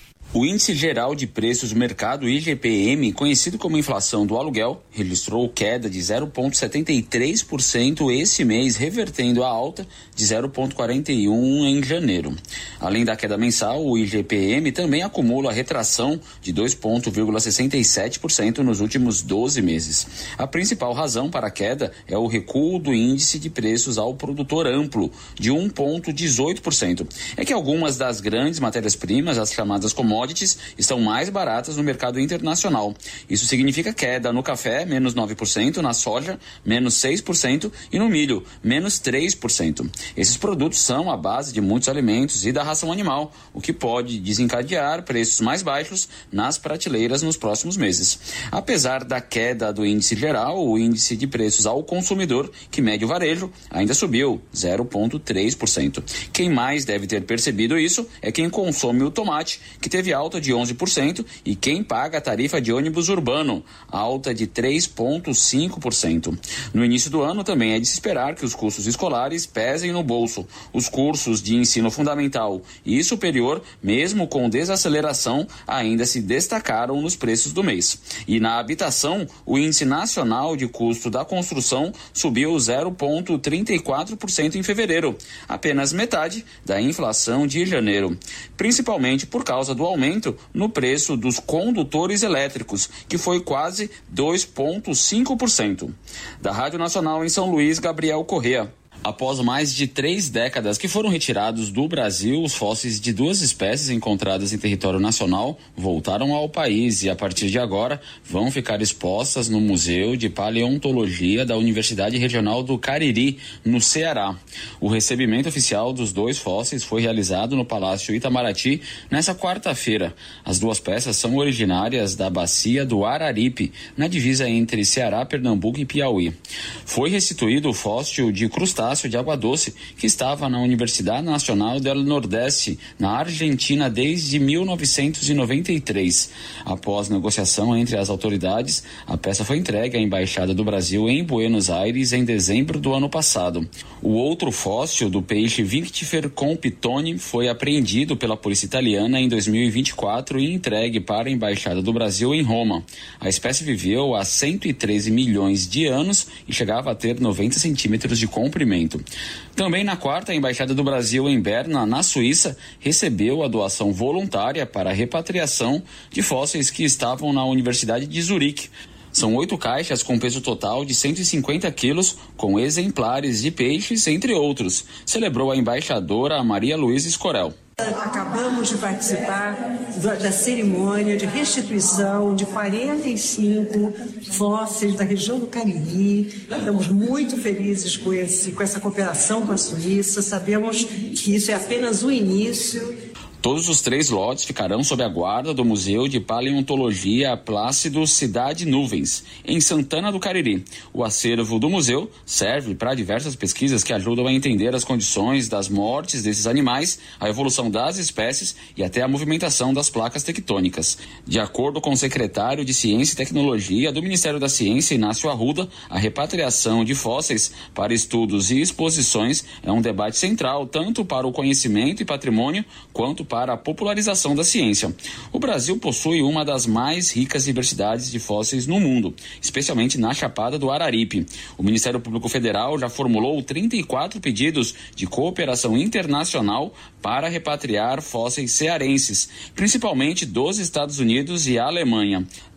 O Índice Geral de Preços do Mercado, I G P M, conhecido como inflação do aluguel, registrou queda de zero vírgula setenta e três por cento esse mês, revertendo a alta de zero vírgula quarenta e um por cento em janeiro. Além da queda mensal, o I G P M também acumula a retração de dois vírgula sessenta e sete por cento nos últimos doze meses. A principal razão para a queda é o recuo do índice de preços ao produtor amplo, de um vírgula dezoito por cento. É que algumas das grandes matérias-primas, as chamadas commodities, estão mais baratas no mercado internacional. Isso significa queda no café, menos nove por cento, na soja, menos seis por cento e no milho, menos três por cento. Esses produtos são a base de muitos alimentos e da ração animal, o que pode desencadear preços mais baixos nas prateleiras nos próximos meses. Apesar da queda do índice geral, o índice de preços ao consumidor, que mede o varejo, ainda subiu zero vírgula três por cento. Quem mais deve ter percebido isso é quem consome o tomate, que teve alta de onze por cento, e quem paga a tarifa de ônibus urbano, alta de três vírgula cinco por cento. No início do ano também é de se esperar que os custos escolares pesem no bolso. Os cursos de ensino fundamental e superior, mesmo com desaceleração, ainda se destacaram nos preços do mês. E na habitação, o índice nacional de custo da construção subiu zero vírgula trinta e quatro por cento em fevereiro, apenas metade da inflação de janeiro, principalmente por causa do aumento no preço dos condutores elétricos, que foi quase dois vírgula cinco por cento. Da Rádio Nacional em São Luís, Gabriel Corrêa. Após mais de três décadas que foram retirados do Brasil, os fósseis de duas espécies encontradas em território nacional voltaram ao país e, a partir de agora, vão ficar expostas no Museu de Paleontologia da Universidade Regional do Cariri, no Ceará. O recebimento oficial dos dois fósseis foi realizado no Palácio Itamaraty nesta quarta-feira. As duas peças são originárias da bacia do Araripe, na divisa entre Ceará, Pernambuco e Piauí. Foi restituído o fóssil de crustáceo de água doce, que estava na Universidade Nacional del Nordeste, na Argentina, desde mil novecentos e noventa e três. Após negociação entre as autoridades, a peça foi entregue à Embaixada do Brasil em Buenos Aires em dezembro do ano passado. O outro fóssil do peixe Vinctifer compitone foi apreendido pela polícia italiana em dois mil e vinte e quatro e entregue para a Embaixada do Brasil em Roma. A espécie viveu há cento e treze milhões de anos e chegava a ter noventa centímetros de comprimento. Também na quarta, a Embaixada do Brasil em Berna, na Suíça, recebeu a doação voluntária para a repatriação de fósseis que estavam na Universidade de Zurique. São oito caixas com peso total de cento e cinquenta quilos, com exemplares de peixes, entre outros, celebrou a embaixadora Maria Luísa Escorel. Acabamos de participar da cerimônia de restituição de quarenta e cinco fósseis da região do Cariri. Estamos muito felizes com, esse, com essa cooperação com a Suíça. Sabemos que isso é apenas o início. Todos os três lotes ficarão sob a guarda do Museu de Paleontologia Plácido Cidade Nuvens, em Santana do Cariri. O acervo do museu serve para diversas pesquisas que ajudam a entender as condições das mortes desses animais, a evolução das espécies e até a movimentação das placas tectônicas. De acordo com o secretário de Ciência e Tecnologia do Ministério da Ciência, Inácio Arruda, a repatriação de fósseis para estudos e exposições é um debate central tanto para o conhecimento e patrimônio quanto para para a popularização da ciência. O Brasil possui uma das mais ricas diversidades de fósseis no mundo, especialmente na Chapada do Araripe. O Ministério Público Federal já formulou trinta e quatro pedidos de cooperação internacional para repatriar fósseis cearenses, principalmente dos Estados Unidos e Alemanha.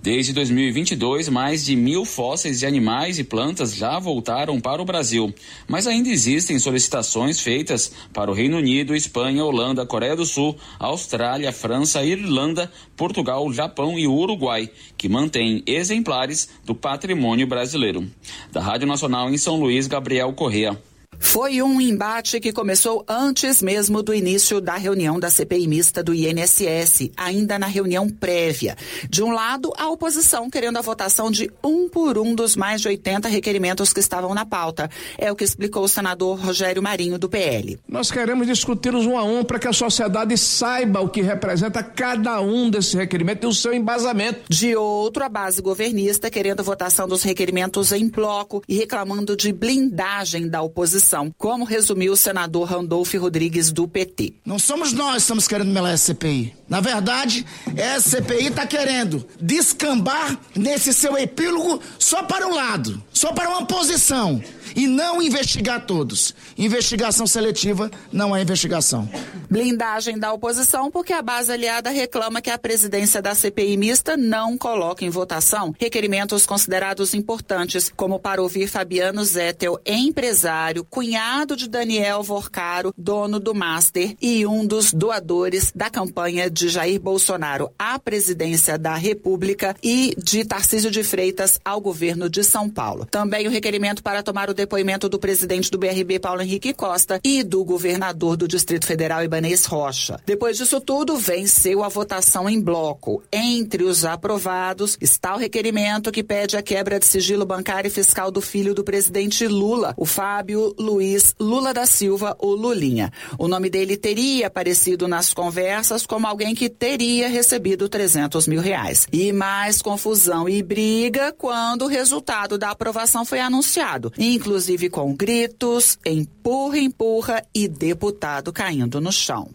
Desde dois mil e vinte e dois, mais de mil fósseis de animais e plantas já voltaram para o Brasil. Mas ainda existem solicitações feitas para o Reino Unido, Espanha, Holanda, Coreia do Sul, Austrália, França, Irlanda, Portugal, Japão e Uruguai, que mantêm exemplares do patrimônio brasileiro. Da Rádio Nacional em São Luís, Gabriel Correa. Foi um embate que começou antes mesmo do início da reunião da C P I mista do I N S S, ainda na reunião prévia. De um lado, a oposição querendo a votação de um por um dos mais de oitenta requerimentos que estavam na pauta. É o que explicou o senador Rogério Marinho, do P L. Nós queremos discuti-los um a um para que a sociedade saiba o que representa cada um desses requerimentos e o seu embasamento. De outro, a base governista querendo votação dos requerimentos em bloco e reclamando de blindagem da oposição, como resumiu o senador Randolfo Rodrigues, do P T. Não somos nós que estamos querendo melar essa C P I. Na verdade, essa C P I está querendo descambar nesse seu epílogo só para um lado, só para uma posição, e não investigar todos. Investigação seletiva não é investigação. Blindagem da oposição porque a base aliada reclama que a presidência da C P I mista não coloca em votação requerimentos considerados importantes, como para ouvir Fabiano Zettel, empresário, cunhado de Daniel Vorcaro, dono do Master e um dos doadores da campanha de Jair Bolsonaro à presidência da República e de Tarcísio de Freitas ao governo de São Paulo. Também o requerimento para tomar o depoimento do presidente do B R B, Paulo Henrique Costa, e do governador do Distrito Federal, Ibanez Rocha. Depois disso tudo, venceu a votação em bloco. Entre os aprovados está o requerimento que pede a quebra de sigilo bancário e fiscal do filho do presidente Lula, o Fábio Luiz Lula da Silva, o Lulinha. O nome dele teria aparecido nas conversas como alguém que teria recebido trezentos mil reais. E mais confusão e briga quando o resultado da aprovação foi anunciado, inclusive com gritos, empurra, empurra e deputado caindo no chão.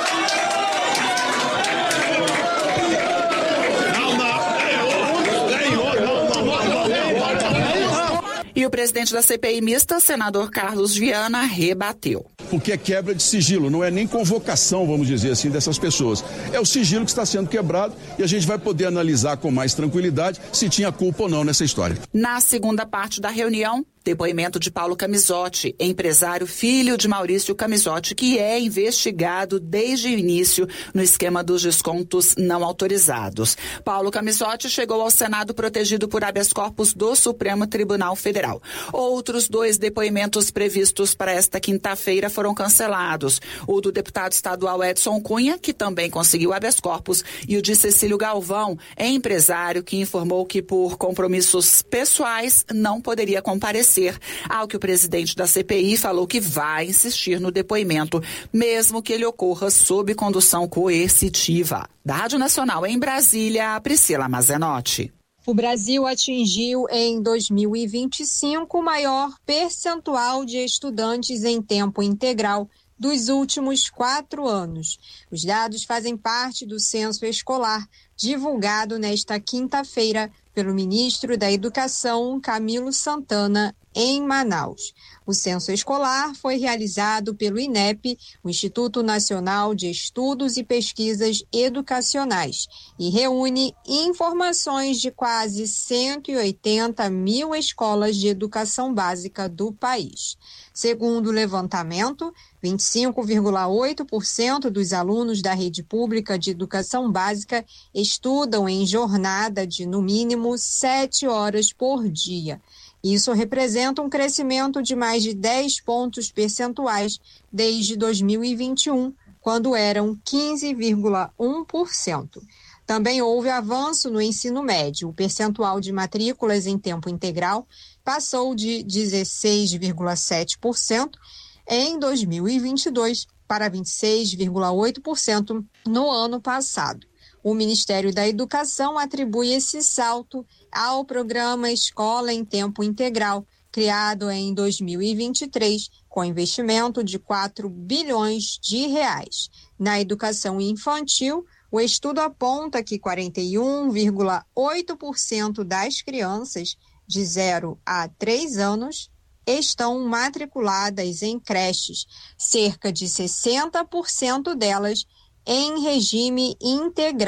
E o presidente da C P I mista, senador Carlos Viana, rebateu. Porque é quebra de sigilo, não é nem convocação, vamos dizer assim, dessas pessoas. É o sigilo que está sendo quebrado e a gente vai poder analisar com mais tranquilidade se tinha culpa ou não nessa história. Na segunda parte da reunião, depoimento de Paulo Camizotti, empresário filho de Maurício Camizotti, que é investigado desde o início no esquema dos descontos não autorizados. Paulo Camizotti chegou ao Senado protegido por habeas corpus do Supremo Tribunal Federal. Outros dois depoimentos previstos para esta quinta-feira foram cancelados. O do deputado estadual Edson Cunha, que também conseguiu habeas corpus, e o de Cecílio Galvão, empresário que informou que por compromissos pessoais não poderia comparecer, ao que o presidente da C P I falou que vai insistir no depoimento, mesmo que ele ocorra sob condução coercitiva. Da Rádio Nacional em Brasília, Priscila Mazenotti. O Brasil atingiu em dois mil e vinte e cinco o maior percentual de estudantes em tempo integral dos últimos quatro anos. Os dados fazem parte do censo escolar divulgado nesta quinta-feira pelo ministro da Educação, Camilo Santana, em Manaus. O censo escolar foi realizado pelo INEP, o Instituto Nacional de Estudos e Pesquisas Educacionais, e reúne informações de quase cento e oitenta mil escolas de educação básica do país. Segundo o levantamento, vinte e cinco vírgula oito por cento dos alunos da rede pública de educação básica estudam em jornada de, no mínimo, sete horas por dia. Isso representa um crescimento de mais de dez pontos percentuais desde dois mil e vinte e um, quando eram quinze vírgula um por cento. Também houve avanço no ensino médio. O percentual de matrículas em tempo integral passou de dezesseis vírgula sete por cento em dois mil e vinte e dois para vinte e seis vírgula oito por cento no ano passado. O Ministério da Educação atribui esse salto ao programa Escola em Tempo Integral, criado em dois mil e vinte e três, com investimento de quatro bilhões de reais. Na educação infantil, o estudo aponta que quarenta e um vírgula oito por cento das crianças de zero a três anos estão matriculadas em creches, cerca de sessenta por cento delas em regime integral.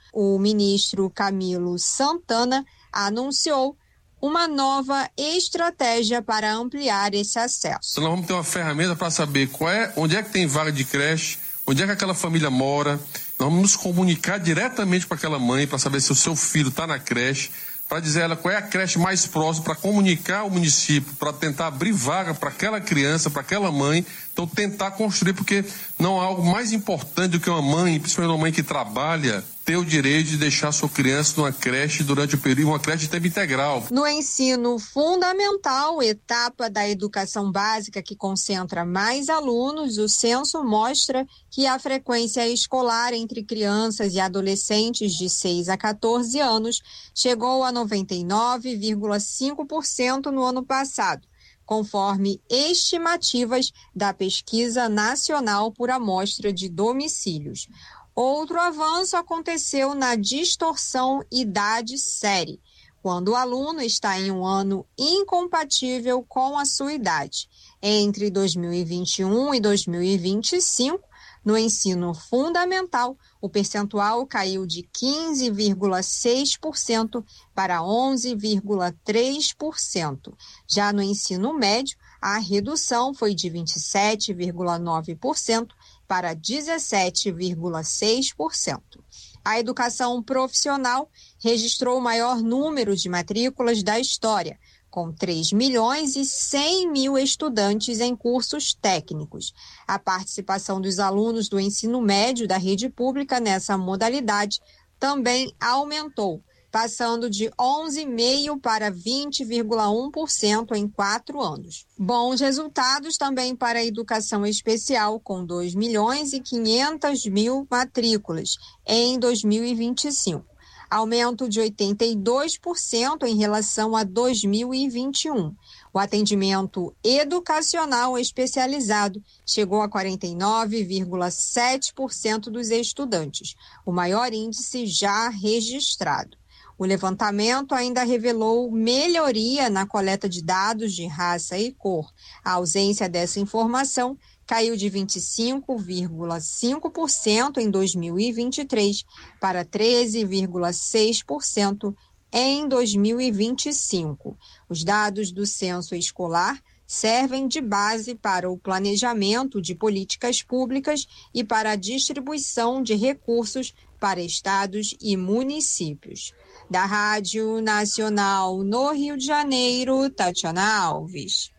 O ministro Camilo Santana anunciou uma nova estratégia para ampliar esse acesso. Então nós vamos ter uma ferramenta para saber qual é, onde é que tem vaga de creche, onde é que aquela família mora. Nós vamos nos comunicar diretamente com aquela mãe para saber se o seu filho está na creche, para dizer a ela qual é a creche mais próxima, para comunicar ao município, para tentar abrir vaga para aquela criança, para aquela mãe. Então tentar construir, porque não há algo mais importante do que uma mãe, principalmente uma mãe que trabalha, ter o direito de deixar sua criança numa creche durante o período, uma creche de tempo integral. No ensino fundamental, etapa da educação básica que concentra mais alunos, o censo mostra que a frequência escolar entre crianças e adolescentes de seis a quatorze anos chegou a noventa e nove vírgula cinco por cento no ano passado, conforme estimativas da Pesquisa Nacional por Amostra de Domicílios. Outro avanço aconteceu na distorção idade-série, quando o aluno está em um ano incompatível com a sua idade. Entre dois mil e vinte e um e dois mil e vinte e cinco, no ensino fundamental, o percentual caiu de quinze vírgula seis por cento para onze vírgula três por cento. Já no ensino médio, a redução foi de vinte e sete vírgula nove por cento para dezessete vírgula seis por cento. A educação profissional registrou o maior número de matrículas da história, com três milhões e cem mil estudantes em cursos técnicos. A participação dos alunos do ensino médio da rede pública nessa modalidade também aumentou, passando de onze vírgula cinco por cento para vinte vírgula um por cento em quatro anos. Bons resultados também para a educação especial, com dois milhões e quinhentas mil matrículas em dois mil e vinte e cinco. Aumento de oitenta e dois por cento em relação a dois mil e vinte e um. O atendimento educacional especializado chegou a quarenta e nove vírgula sete por cento dos estudantes, o maior índice já registrado. O levantamento ainda revelou melhoria na coleta de dados de raça e cor. A ausência dessa informação caiu de vinte e cinco vírgula cinco por cento em dois mil e vinte e três para treze vírgula seis por cento em dois mil e vinte e cinco. Os dados do censo escolar servem de base para o planejamento de políticas públicas e para a distribuição de recursos para estados e municípios. Da Rádio Nacional no Rio de Janeiro, Tatiana Alves.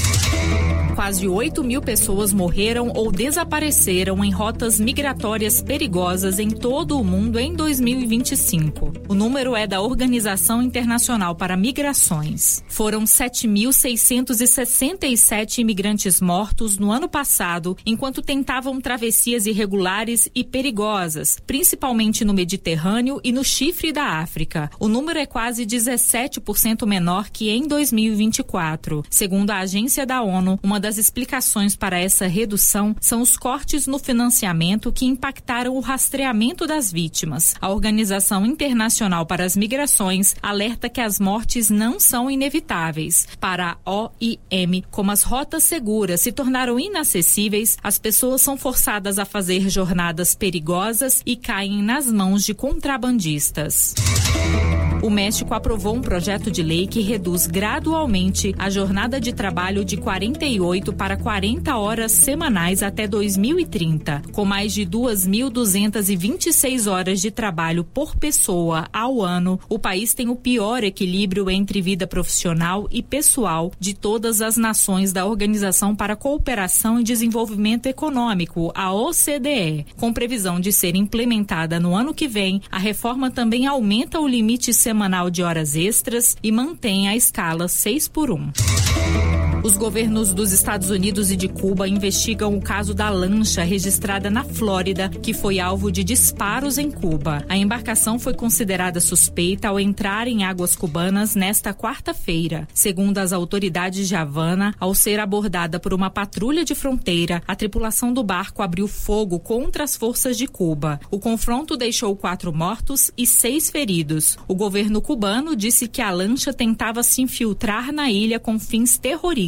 Quase oito mil pessoas morreram ou desapareceram em rotas migratórias perigosas em todo o mundo em dois mil e vinte e cinco. O número é da Organização Internacional para Migrações. Foram sete mil seiscentos e sessenta e sete imigrantes mortos no ano passado, enquanto tentavam travessias irregulares e perigosas, principalmente no Mediterrâneo e no Chifre da África. O número é quase dezessete por cento menor que em dois mil e vinte e quatro. Segundo a agência da ONU, uma das explicações para essa redução são os cortes no financiamento que impactaram o rastreamento das vítimas. A Organização Internacional para as Migrações alerta que as mortes não são inevitáveis. Para a O I M, como as rotas seguras se tornaram inacessíveis, as pessoas são forçadas a fazer jornadas perigosas e caem nas mãos de contrabandistas. O México aprovou um projeto de lei que reduz gradualmente a jornada de trabalho de quarenta e oito para quarenta horas semanais até dois mil e trinta. Com mais de duas mil duzentas e vinte e seis horas de trabalho por pessoa ao ano, o país tem o pior equilíbrio entre vida profissional e pessoal de todas as nações da Organização para a Cooperação e Desenvolvimento Econômico, a O C D E. Com previsão de ser implementada no ano que vem, a reforma também aumenta o limite semanal de horas extras e mantém a escala seis por um. Os governos dos Estados Unidos e de Cuba investigam o caso da lancha registrada na Flórida, que foi alvo de disparos em Cuba. A embarcação foi considerada suspeita ao entrar em águas cubanas nesta quarta-feira. Segundo as autoridades de Havana, ao ser abordada por uma patrulha de fronteira, a tripulação do barco abriu fogo contra as forças de Cuba. O confronto deixou quatro mortos e seis feridos. O governo cubano disse que a lancha tentava se infiltrar na ilha com fins terroristas.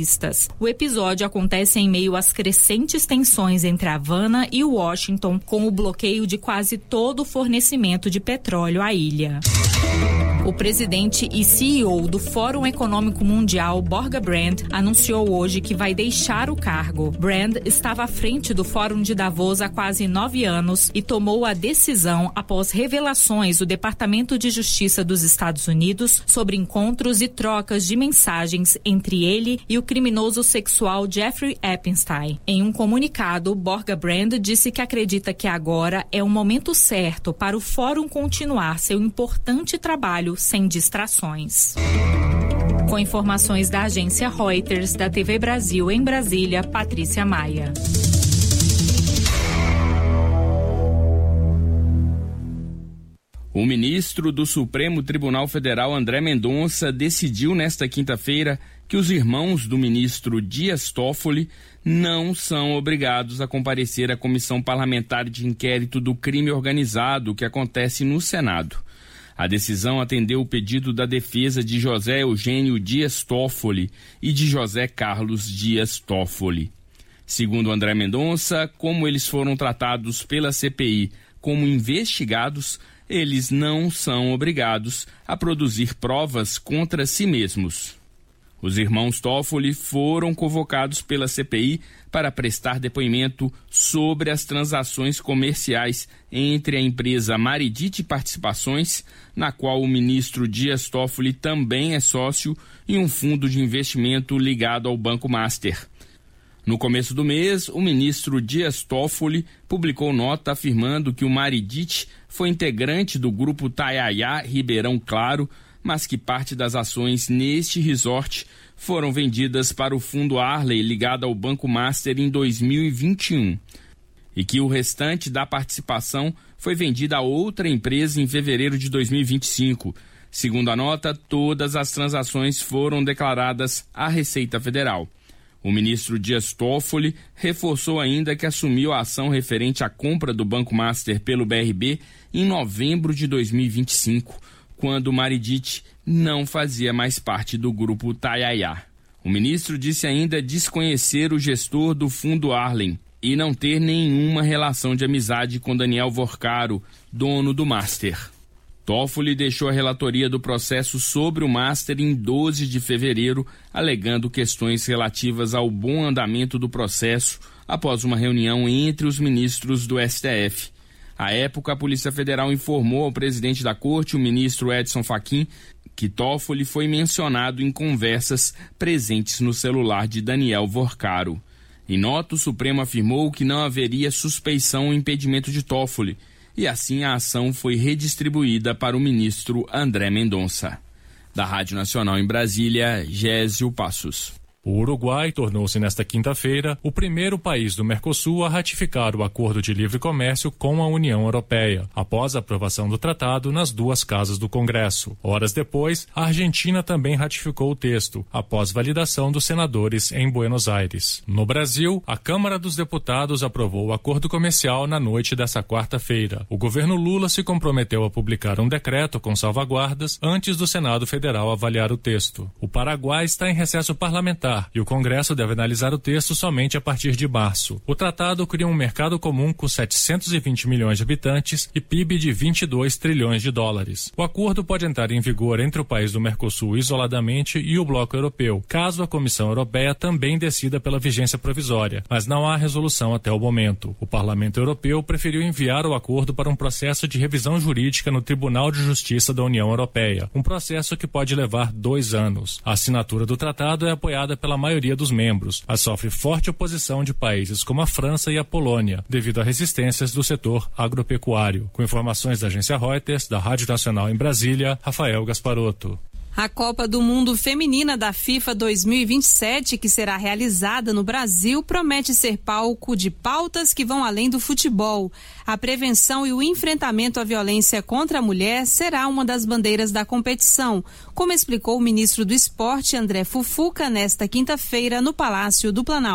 terroristas. O episódio acontece em meio às crescentes tensões entre Havana e Washington, com o bloqueio de quase todo o fornecimento de petróleo à ilha. O presidente e C E O do Fórum Econômico Mundial, Borja Brand, anunciou hoje que vai deixar o cargo. Brand estava à frente do Fórum de Davos há quase nove anos e tomou a decisão após revelações do Departamento de Justiça dos Estados Unidos sobre encontros e trocas de mensagens entre ele e o criminoso sexual Jeffrey Epstein. Em um comunicado, Borja Brand disse que acredita que agora é o momento certo para o Fórum continuar seu importante trabalho sem distrações. Com informações da agência Reuters, da T V Brasil em Brasília, Patrícia Maia. O ministro do Supremo Tribunal Federal, André Mendonça, decidiu nesta quinta-feira que os irmãos do ministro Dias Toffoli não são obrigados a comparecer à Comissão Parlamentar de Inquérito do Crime Organizado, que acontece no Senado. A decisão atendeu o pedido da defesa de José Eugênio Dias Toffoli e de José Carlos Dias Toffoli. Segundo André Mendonça, como eles foram tratados pela C P I como investigados, eles não são obrigados a produzir provas contra si mesmos. Os irmãos Toffoli foram convocados pela C P I para prestar depoimento sobre as transações comerciais entre a empresa Maridite Participações, na qual o ministro Dias Toffoli também é sócio, e um fundo de investimento ligado ao Banco Master. No começo do mês, o ministro Dias Toffoli publicou nota afirmando que o Maridite foi integrante do grupo Taiaiá Ribeirão Claro, mas que parte das ações neste resort foram vendidas para o fundo Arley ligado ao Banco Master em dois mil e vinte e um, e que o restante da participação foi vendida a outra empresa em fevereiro de dois mil e vinte e cinco. Segundo a nota, todas as transações foram declaradas à Receita Federal. O ministro Dias Toffoli reforçou ainda que assumiu a ação referente à compra do Banco Master pelo B R B em novembro de dois mil e vinte e cinco, quando o Maridite não fazia mais parte do grupo Taiaiá. O ministro disse ainda desconhecer o gestor do fundo Arlen e não ter nenhuma relação de amizade com Daniel Vorcaro, dono do Master. Toffoli deixou a relatoria do processo sobre o Master em doze de fevereiro, alegando questões relativas ao bom andamento do processo após uma reunião entre os ministros do S T F. À época, a Polícia Federal informou ao presidente da Corte, o ministro Edson Fachin, que Toffoli foi mencionado em conversas presentes no celular de Daniel Vorcaro. Em nota, o Supremo afirmou que não haveria suspeição ou impedimento de Toffoli, e assim a ação foi redistribuída para o ministro André Mendonça. Da Rádio Nacional em Brasília, Gésio Passos. O Uruguai tornou-se nesta quinta-feira o primeiro país do Mercosul a ratificar o Acordo de Livre Comércio com a União Europeia, após a aprovação do tratado nas duas casas do Congresso. Horas depois, a Argentina também ratificou o texto, após validação dos senadores em Buenos Aires. No Brasil, a Câmara dos Deputados aprovou o acordo comercial na noite dessa quarta-feira. O governo Lula se comprometeu a publicar um decreto com salvaguardas antes do Senado Federal avaliar o texto. O Paraguai está em recesso parlamentar e o Congresso deve analisar o texto somente a partir de março. O tratado cria um mercado comum com setecentos e vinte milhões de habitantes e P I B de vinte e dois trilhões de dólares. O acordo pode entrar em vigor entre o país do Mercosul isoladamente e o bloco europeu, caso a Comissão Europeia também decida pela vigência provisória, mas não há resolução até o momento. O Parlamento Europeu preferiu enviar o acordo para um processo de revisão jurídica no Tribunal de Justiça da União Europeia, um processo que pode levar dois anos. A assinatura do tratado é apoiada pela pela maioria dos membros, mas sofre forte oposição de países como a França e a Polônia, devido a resistências do setor agropecuário. Com informações da agência Reuters, da Rádio Nacional em Brasília, Rafael Gasparotto. A Copa do Mundo Feminina da FIFA dois mil e vinte e sete, que será realizada no Brasil, promete ser palco de pautas que vão além do futebol. A prevenção e o enfrentamento à violência contra a mulher será uma das bandeiras da competição, como explicou o ministro do Esporte, André Fufuca, nesta quinta-feira, no Palácio do Planalto.